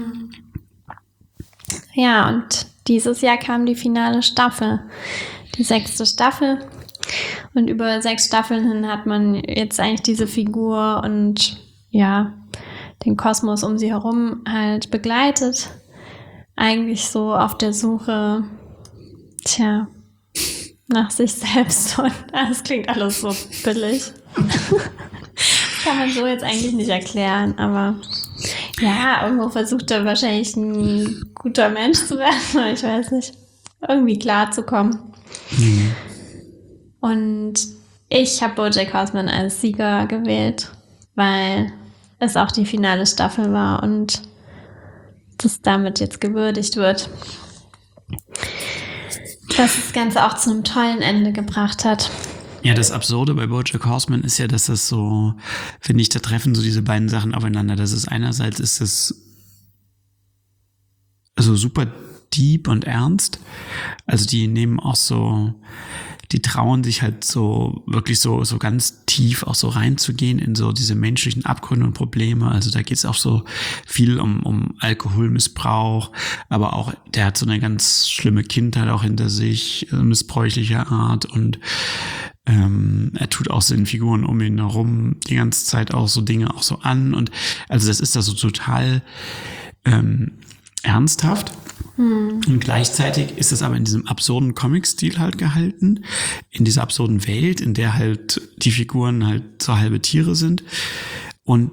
Ja, und dieses Jahr kam die finale Staffel, die 6. Staffel. Und über 6 Staffeln hin hat man jetzt eigentlich diese Figur und ja, den Kosmos um sie herum halt begleitet. Eigentlich so auf der Suche, nach sich selbst. Und das klingt alles so billig. Kann man so jetzt eigentlich nicht erklären, aber ja, irgendwo versucht er wahrscheinlich ein guter Mensch zu werden, ich weiß nicht, irgendwie klarzukommen. Und ich habe BoJack Horseman als Sieger gewählt, weil es auch die finale Staffel war und das damit jetzt gewürdigt wird. Was das Ganze auch zu einem tollen Ende gebracht hat. Ja, das Absurde bei BoJack Horseman ist ja, dass das so, finde ich, da treffen so diese beiden Sachen aufeinander. Das ist einerseits ist es also super deep und ernst. Also die nehmen auch so, die trauen sich halt so wirklich so ganz tief auch so reinzugehen in so diese menschlichen Abgründe und Probleme. Also da geht es auch so viel um Alkoholmissbrauch, aber auch der hat so eine ganz schlimme Kindheit auch hinter sich, missbräuchlicher Art und er tut auch so in Figuren um ihn herum die ganze Zeit auch so Dinge auch so an und also das ist da so total ernsthaft. Und gleichzeitig ist es aber in diesem absurden Comic-Stil halt gehalten, in dieser absurden Welt, in der halt die Figuren halt so halbe Tiere sind und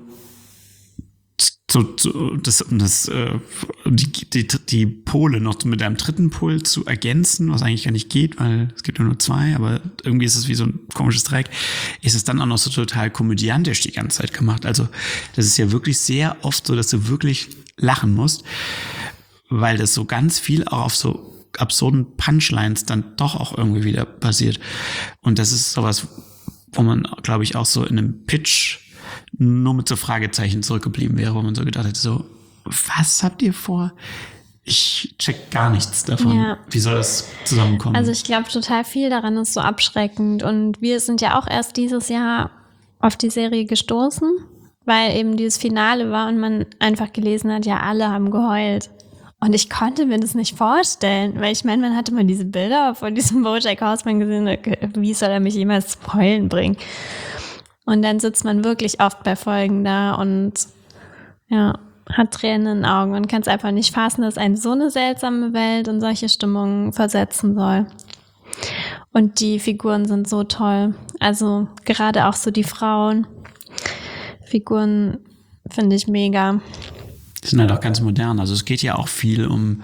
die Pole noch mit einem dritten Pol zu ergänzen, was eigentlich gar nicht geht, weil es gibt nur 2, aber irgendwie ist es wie so ein komisches Dreieck, ist es dann auch noch so total komödiantisch die ganze Zeit gemacht. Also das ist ja wirklich sehr oft so, dass du wirklich lachen musst, weil das so ganz viel auch auf so absurden Punchlines dann doch auch irgendwie wieder basiert. Und das ist sowas, wo man, glaube ich, auch so in einem Pitch nur mit so Fragezeichen zurückgeblieben wäre, wo man so gedacht hätte, so, was habt ihr vor? Ich check gar nichts davon. Ja. Wie soll das zusammenkommen? Also ich glaube, total viel daran ist so abschreckend. Und wir sind ja auch erst dieses Jahr auf die Serie gestoßen, weil eben dieses Finale war und man einfach gelesen hat, ja, alle haben geheult. Und ich konnte mir das nicht vorstellen, weil ich meine, man hatte mal diese Bilder von diesem BoJack Horseman gesehen, wie soll er mich jemals zum Heulen bringen? Und dann sitzt man wirklich oft bei Folgen da und ja, hat Tränen in den Augen und kann es einfach nicht fassen, dass eine so eine seltsame Welt in solche Stimmungen versetzen soll. Und die Figuren sind so toll. Also gerade auch so die Frauenfiguren finde ich mega. Die sind halt auch ganz modern. Also es geht ja auch viel um,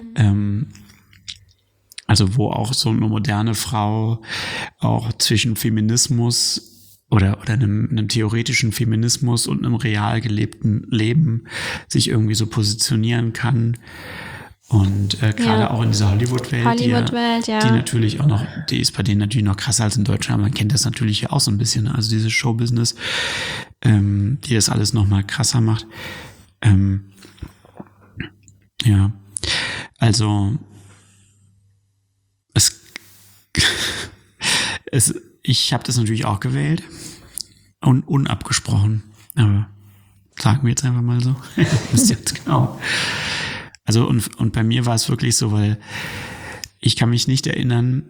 also wo auch so eine moderne Frau auch zwischen Feminismus oder einem theoretischen Feminismus und einem real gelebten Leben sich irgendwie so positionieren kann. Und gerade auch in dieser Hollywood-Welt, die natürlich auch noch, die ist bei denen natürlich noch krasser als in Deutschland. Man kennt das natürlich ja auch so ein bisschen, also dieses Showbusiness, die das alles noch mal krasser macht. Ja, also ich habe das natürlich auch gewählt und unabgesprochen, aber sagen wir jetzt einfach mal so. Wisst ihr jetzt genau. Also und bei mir war es wirklich so, weil ich kann mich nicht erinnern,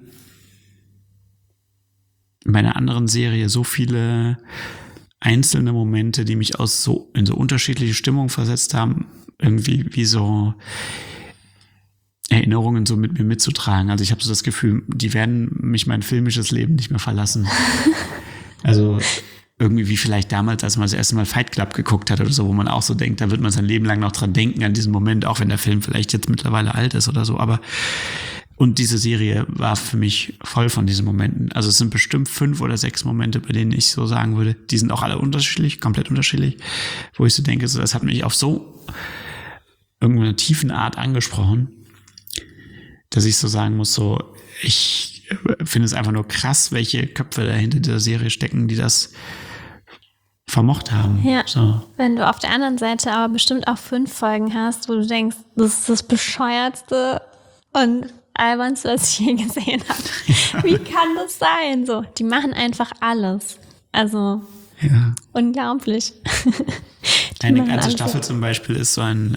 bei einer anderen Serie so viele einzelne Momente, die mich in so unterschiedliche Stimmungen versetzt haben, irgendwie wie so Erinnerungen so mit mir mitzutragen. Also ich habe so das Gefühl, die werden mich mein filmisches Leben nicht mehr verlassen. Also irgendwie wie vielleicht damals, als man das erste Mal Fight Club geguckt hat oder so, wo man auch so denkt, da wird man sein Leben lang noch dran denken an diesen Moment, auch wenn der Film vielleicht jetzt mittlerweile alt ist oder so. Aber und diese Serie war für mich voll von diesen Momenten. Also es sind bestimmt 5 oder 6 Momente, bei denen ich so sagen würde, die sind auch alle unterschiedlich, komplett unterschiedlich, wo ich so denke, so, das hat mich auf so irgendeine tiefen Art angesprochen, dass ich so sagen muss, so, ich finde es einfach nur krass, welche Köpfe da hinter dieser Serie stecken, die das vermocht haben. Ja. So. Wenn du auf der anderen Seite aber bestimmt auch 5 Folgen hast, wo du denkst, das ist das bescheuertste und albernste, was ich je gesehen habe. Wie kann das sein? So, die machen einfach alles. Also, Ja. unglaublich. Eine ganze Staffel zum Beispiel ist so ein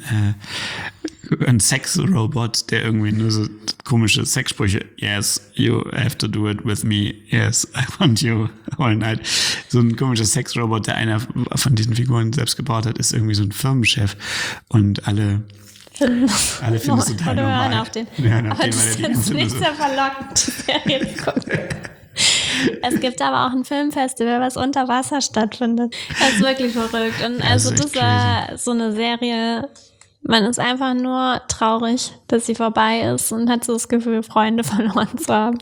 Sex-Robot, der irgendwie nur so komische Sexsprüche, yes, you have to do it with me, yes, I want you all night. So ein komischer Sex-Robot, der einer von diesen Figuren selbst gebaut hat, ist irgendwie so ein Firmenchef und alle finden es total normal. Auf den. Aber das ist jetzt nicht sehr verlockend, Serie zu gucken. Es gibt aber auch ein Filmfestival, was unter Wasser stattfindet. Das ist wirklich verrückt. Und also das war so eine Serie, man ist einfach nur traurig, dass sie vorbei ist und hat so das Gefühl, Freunde verloren zu haben.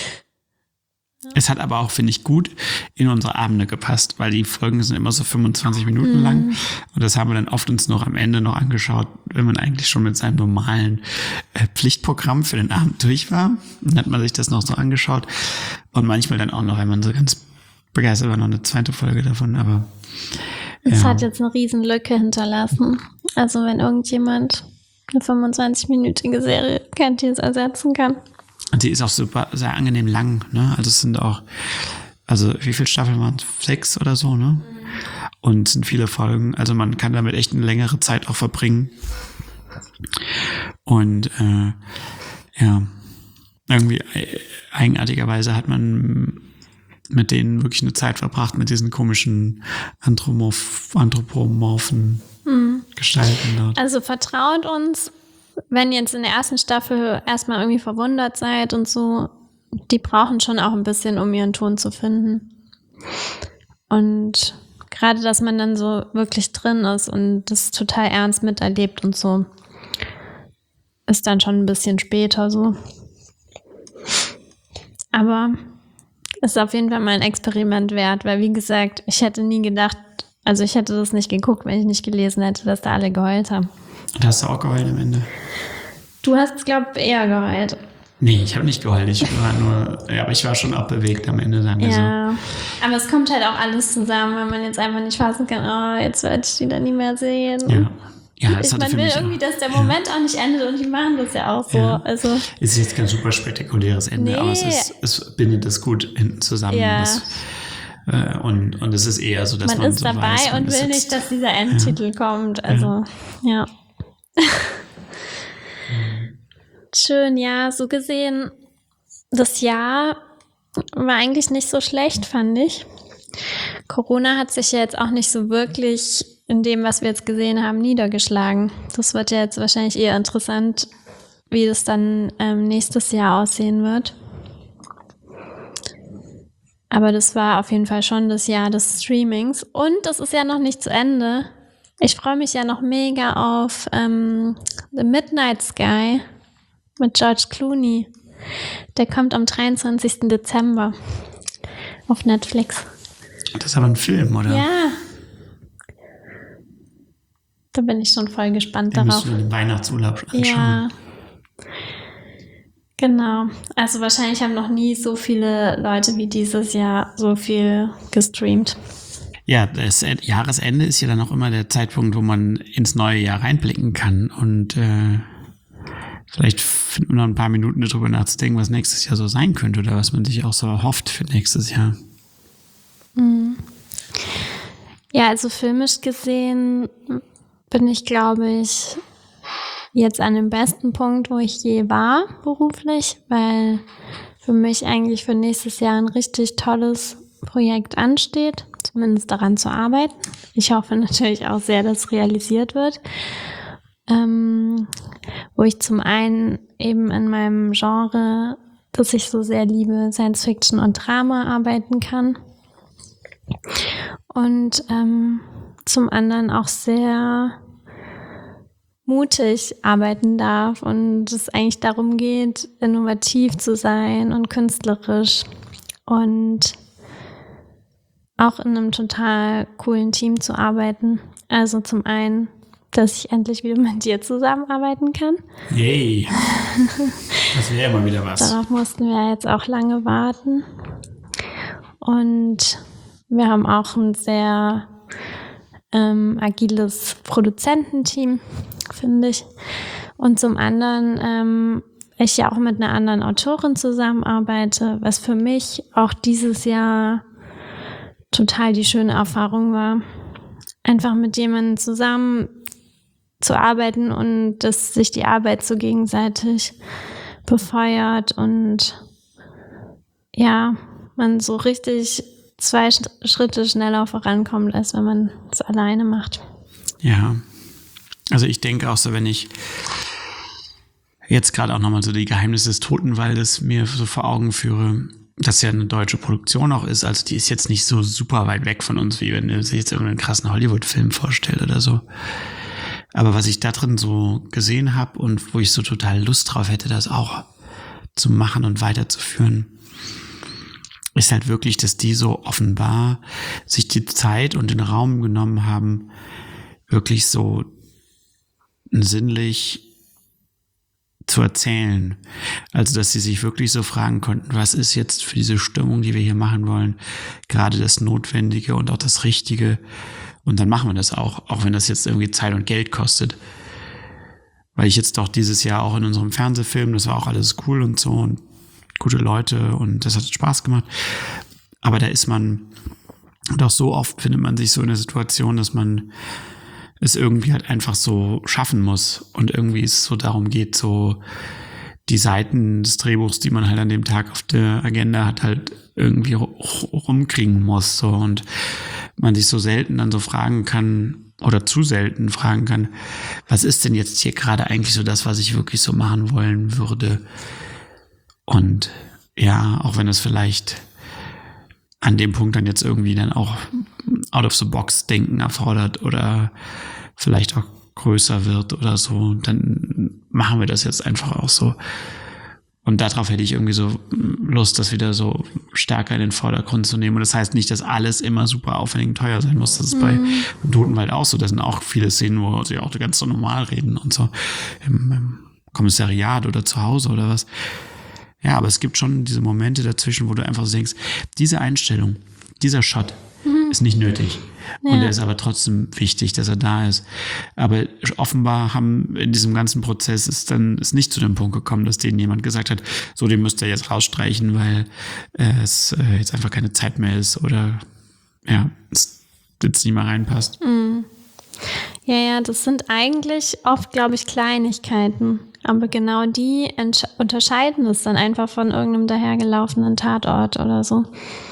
Es hat aber auch, finde ich, gut in unsere Abende gepasst, weil die Folgen sind immer so 25 Minuten lang. Und das haben wir dann oft uns noch am Ende noch angeschaut, wenn man eigentlich schon mit seinem normalen Pflichtprogramm für den Abend durch war. Dann hat man sich das noch so angeschaut. Und manchmal dann auch noch, wenn man so ganz begeistert war, noch eine zweite Folge davon. Aber es hat jetzt eine riesen Lücke hinterlassen. Also wenn irgendjemand eine 25-minütige Serie kennt, die es ersetzen kann. Und die ist auch super, sehr angenehm lang, ne? Also es sind auch, also wie viele Staffeln waren es? 6 oder so, ne? Und es sind viele Folgen. Also man kann damit echt eine längere Zeit auch verbringen. Und ja, irgendwie eigenartigerweise hat man mit denen wirklich eine Zeit verbracht, mit diesen komischen anthropomorphen Gestalten dort. Also vertraut uns, wenn ihr jetzt in der ersten Staffel erstmal irgendwie verwundert seid und so, die brauchen schon auch ein bisschen, um ihren Ton zu finden. Und gerade, dass man dann so wirklich drin ist und das total ernst miterlebt und so, ist dann schon ein bisschen später so. Aber ist auf jeden Fall mal ein Experiment wert, weil wie gesagt, ich hätte nie gedacht, also ich hätte das nicht geguckt, wenn ich nicht gelesen hätte, dass da alle geheult haben. Und hast du auch geheult am Ende? Du hast, glaube ich, eher geheult. Nee, ich habe nicht geheult. Ich war nur, ja, aber ich war schon auch bewegt am Ende, sagen wir so. Ja, aber es kommt halt auch alles zusammen, wenn man jetzt einfach nicht fassen kann, oh, jetzt werde ich die dann nie mehr sehen. Ja. Ja, das man will irgendwie, dass der Moment auch nicht endet und die machen das ja auch so. Ja. Also, es ist jetzt kein super spektakuläres Ende, aber es bindet das gut hinten zusammen. Ja. Und es ist eher so, dass man ist so dabei weiß, und will nicht, dass dieser Endtitel kommt. Also, ja. Schön, ja, so gesehen, das Jahr war eigentlich nicht so schlecht, fand ich. Corona hat sich ja jetzt auch nicht so wirklich in dem, was wir jetzt gesehen haben, niedergeschlagen. Das wird ja jetzt wahrscheinlich eher interessant, wie das dann nächstes Jahr aussehen wird. Aber das war auf jeden Fall schon das Jahr des Streamings. Und das ist ja noch nicht zu Ende. Ich freue mich ja noch mega auf The Midnight Sky mit George Clooney. Der kommt am 23. Dezember auf Netflix. Das ist aber ein Film, oder? Ja. Da bin ich schon voll gespannt Den darauf. musst du den Weihnachtsurlaub anschauen. Ja. Genau. Also wahrscheinlich haben noch nie so viele Leute wie dieses Jahr so viel gestreamt. Ja, das Jahresende ist ja dann auch immer der Zeitpunkt, wo man ins neue Jahr reinblicken kann und vielleicht finden wir noch ein paar Minuten darüber nachzudenken, was nächstes Jahr so sein könnte oder was man sich auch so erhofft für nächstes Jahr. Mhm. Ja, also filmisch gesehen bin ich, glaube ich, jetzt an dem besten Punkt, wo ich je war beruflich, weil für mich eigentlich für nächstes Jahr ein richtig tolles Projekt ansteht, zumindest daran zu arbeiten. Ich hoffe natürlich auch sehr, dass es realisiert wird, wo ich zum einen eben in meinem Genre, das ich so sehr liebe, Science Fiction und Drama arbeiten kann und zum anderen auch sehr mutig arbeiten darf und es eigentlich darum geht, innovativ zu sein und künstlerisch und auch in einem total coolen Team zu arbeiten. Also zum einen, dass ich endlich wieder mit dir zusammenarbeiten kann. Yay! Das wäre immer wieder was. Darauf mussten wir jetzt auch lange warten. Und wir haben auch ein sehr agiles Produzententeam, finde ich. Und zum anderen, ich ja auch mit einer anderen Autorin zusammenarbeite, was für mich auch dieses Jahr total die schöne Erfahrung war. Einfach mit jemandem zusammen zu arbeiten und dass sich die Arbeit so gegenseitig befeuert und ja, man so richtig 2 Schritte schneller vorankommt, als wenn man es alleine macht. Ja, also ich denke auch so, wenn ich jetzt gerade auch nochmal so die Geheimnisse des Totenwaldes mir so vor Augen führe, dass ja eine deutsche Produktion auch ist, also die ist jetzt nicht so super weit weg von uns, wie wenn man sich jetzt irgendeinen krassen Hollywood-Film vorstellt oder so. Aber was ich da drin so gesehen habe und wo ich so total Lust drauf hätte, das auch zu machen und weiterzuführen, ist halt wirklich, dass die so offenbar sich die Zeit und den Raum genommen haben, wirklich so sinnlich zu erzählen. Also, dass sie sich wirklich so fragen konnten, was ist jetzt für diese Stimmung, die wir hier machen wollen, gerade das Notwendige und auch das Richtige. Und dann machen wir das auch wenn das jetzt irgendwie Zeit und Geld kostet. Weil ich jetzt doch dieses Jahr auch in unserem Fernsehfilm, das war auch alles cool und so und gute Leute und das hat Spaß gemacht. Aber da ist man doch so oft, findet man sich so in der Situation, dass man es irgendwie halt einfach so schaffen muss und irgendwie es so darum geht, so die Seiten des Drehbuchs, die man halt an dem Tag auf der Agenda hat, halt irgendwie rumkriegen muss, so, und man sich so selten dann so fragen kann oder zu selten fragen kann, was ist denn jetzt hier gerade eigentlich so das, was ich wirklich so machen wollen würde? Und ja, auch wenn es vielleicht an dem Punkt dann jetzt irgendwie dann auch out of the box denken erfordert oder vielleicht auch größer wird oder so, dann machen wir das jetzt einfach auch so. Und darauf hätte ich irgendwie so Lust, das wieder so stärker in den Vordergrund zu nehmen. Und das heißt nicht, dass alles immer super aufwendig und teuer sein muss. Das ist bei Totenwald auch so. Da sind auch viele Szenen, wo sie auch ganz so normal reden und so im Kommissariat oder zu Hause oder was. Ja, aber es gibt schon diese Momente dazwischen, wo du einfach so denkst, diese Einstellung, dieser Shot ist nicht nötig. Ja. Und er ist aber trotzdem wichtig, dass er da ist. Aber offenbar haben in diesem ganzen Prozess ist nicht zu dem Punkt gekommen, dass denen jemand gesagt hat, so, den müsst ihr jetzt rausstreichen, weil es jetzt einfach keine Zeit mehr ist oder ja, es jetzt nicht mehr reinpasst. Ja, das sind eigentlich oft, glaube ich, Kleinigkeiten. Aber genau die unterscheiden es dann einfach von irgendeinem dahergelaufenen Tatort oder so.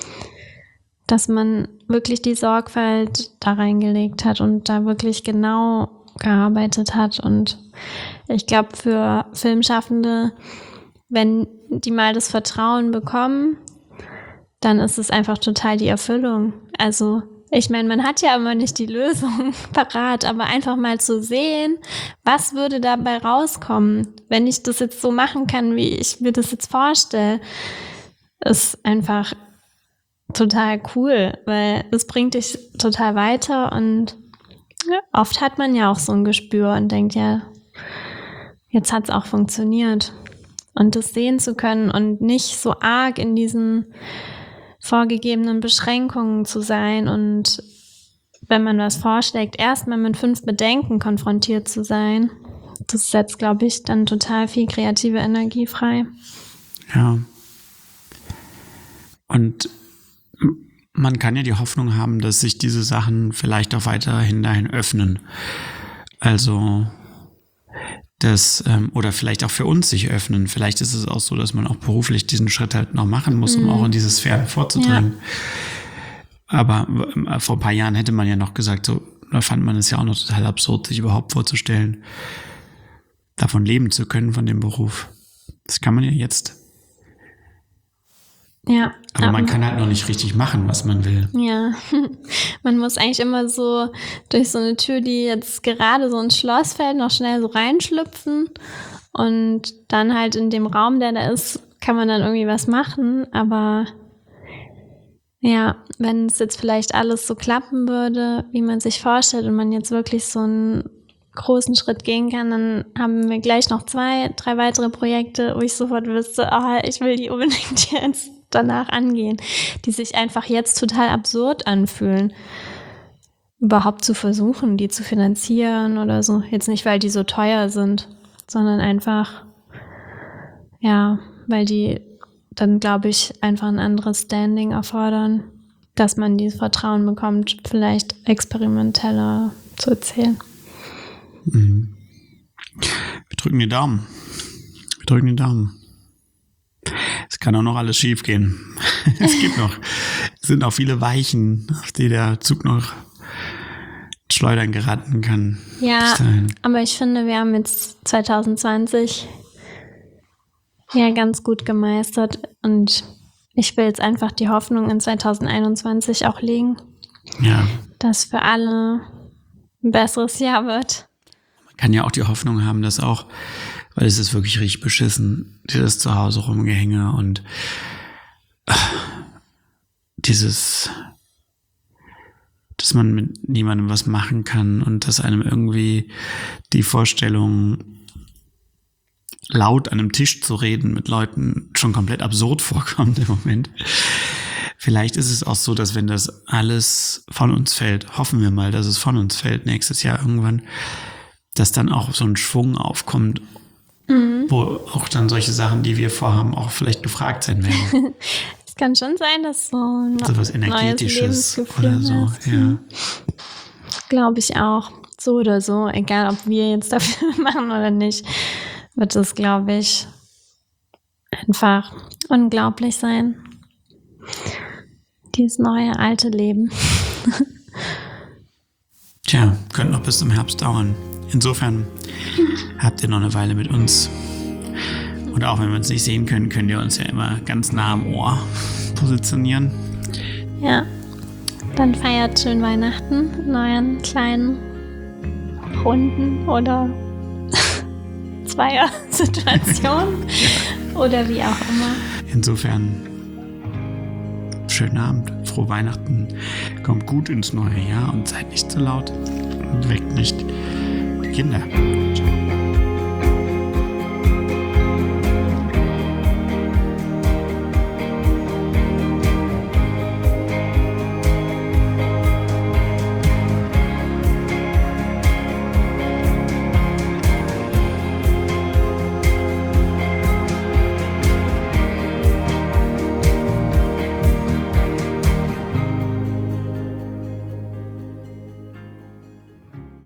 Dass man wirklich die Sorgfalt da reingelegt hat und da wirklich genau gearbeitet hat. Und ich glaube, für Filmschaffende, wenn die mal das Vertrauen bekommen, dann ist es einfach total die Erfüllung. Also ich meine, man hat ja immer nicht die Lösung parat, aber einfach mal zu sehen, was würde dabei rauskommen, wenn ich das jetzt so machen kann, wie ich mir das jetzt vorstelle, ist einfach total cool, weil es bringt dich total weiter und ja, oft hat man ja auch so ein Gespür und denkt, ja, jetzt hat es auch funktioniert. Und das sehen zu können und nicht so arg in diesen vorgegebenen Beschränkungen zu sein und wenn man was vorschlägt, erstmal mit 5 Bedenken konfrontiert zu sein, das setzt, glaube ich, dann total viel kreative Energie frei. Ja. Und man kann ja die Hoffnung haben, dass sich diese Sachen vielleicht auch weiterhin dahin öffnen. Also das, oder vielleicht auch für uns sich öffnen. Vielleicht ist es auch so, dass man auch beruflich diesen Schritt halt noch machen muss, um auch in diese Sphäre vorzudringen. Ja. Aber vor ein paar Jahren hätte man ja noch gesagt, so, da fand man es ja auch noch total absurd, sich überhaupt vorzustellen, davon leben zu können, von dem Beruf. Das kann man ja jetzt. Ja. Aber man kann halt noch nicht richtig machen, was man will. Ja, man muss eigentlich immer so durch so eine Tür, die jetzt gerade so ins Schloss fällt, noch schnell so reinschlüpfen und dann halt in dem Raum, der da ist, kann man dann irgendwie was machen, aber ja, wenn es jetzt vielleicht alles so klappen würde, wie man sich vorstellt und man jetzt wirklich so einen großen Schritt gehen kann, dann haben wir gleich noch 2, 3 weitere Projekte, wo ich sofort wüsste, ich will die unbedingt jetzt danach angehen, die sich einfach jetzt total absurd anfühlen. überhaupt zu versuchen, die zu finanzieren oder so. Jetzt nicht, weil die so teuer sind, sondern einfach, ja, weil die dann, glaube ich, einfach ein anderes Standing erfordern, dass man dieses Vertrauen bekommt, vielleicht experimenteller zu erzählen. Mhm. Wir drücken die Daumen. Es kann auch noch alles schief gehen. Es sind auch viele Weichen, auf die der Zug noch ins Schleudern geraten kann. Ja, aber ich finde, wir haben jetzt 2020 ja ganz gut gemeistert und ich will jetzt einfach die Hoffnung in 2021 auch legen, dass für alle ein besseres Jahr wird. Man kann ja auch die Hoffnung haben, dass auch, weil es ist wirklich richtig beschissen, dieses Zuhause rumgehänge und dieses, dass man mit niemandem was machen kann und dass einem irgendwie die Vorstellung, laut an einem Tisch zu reden mit Leuten schon komplett absurd vorkommt im Moment. Vielleicht ist es auch so, dass wenn das alles von uns fällt, hoffen wir mal, dass es von uns fällt nächstes Jahr irgendwann, dass dann auch so ein Schwung aufkommt, wo auch dann solche Sachen, die wir vorhaben, auch vielleicht gefragt sein werden. Es kann schon sein, dass so was Energetisches oder so, ja. Glaube ich auch. So oder so, egal ob wir jetzt dafür machen oder nicht, wird es, glaube ich, einfach unglaublich sein. Dieses neue, alte Leben. Tja, könnte noch bis zum Herbst dauern. Insofern habt ihr noch eine Weile mit uns. Und auch wenn wir uns nicht sehen können, könnt ihr uns ja immer ganz nah am Ohr positionieren. Ja, dann feiert schön Weihnachten in euren kleinen Runden oder Zweier-Situation oder wie auch immer. Insofern schönen Abend, frohe Weihnachten, kommt gut ins neue Jahr und seid nicht zu laut und weckt nicht die Kinder. Ciao.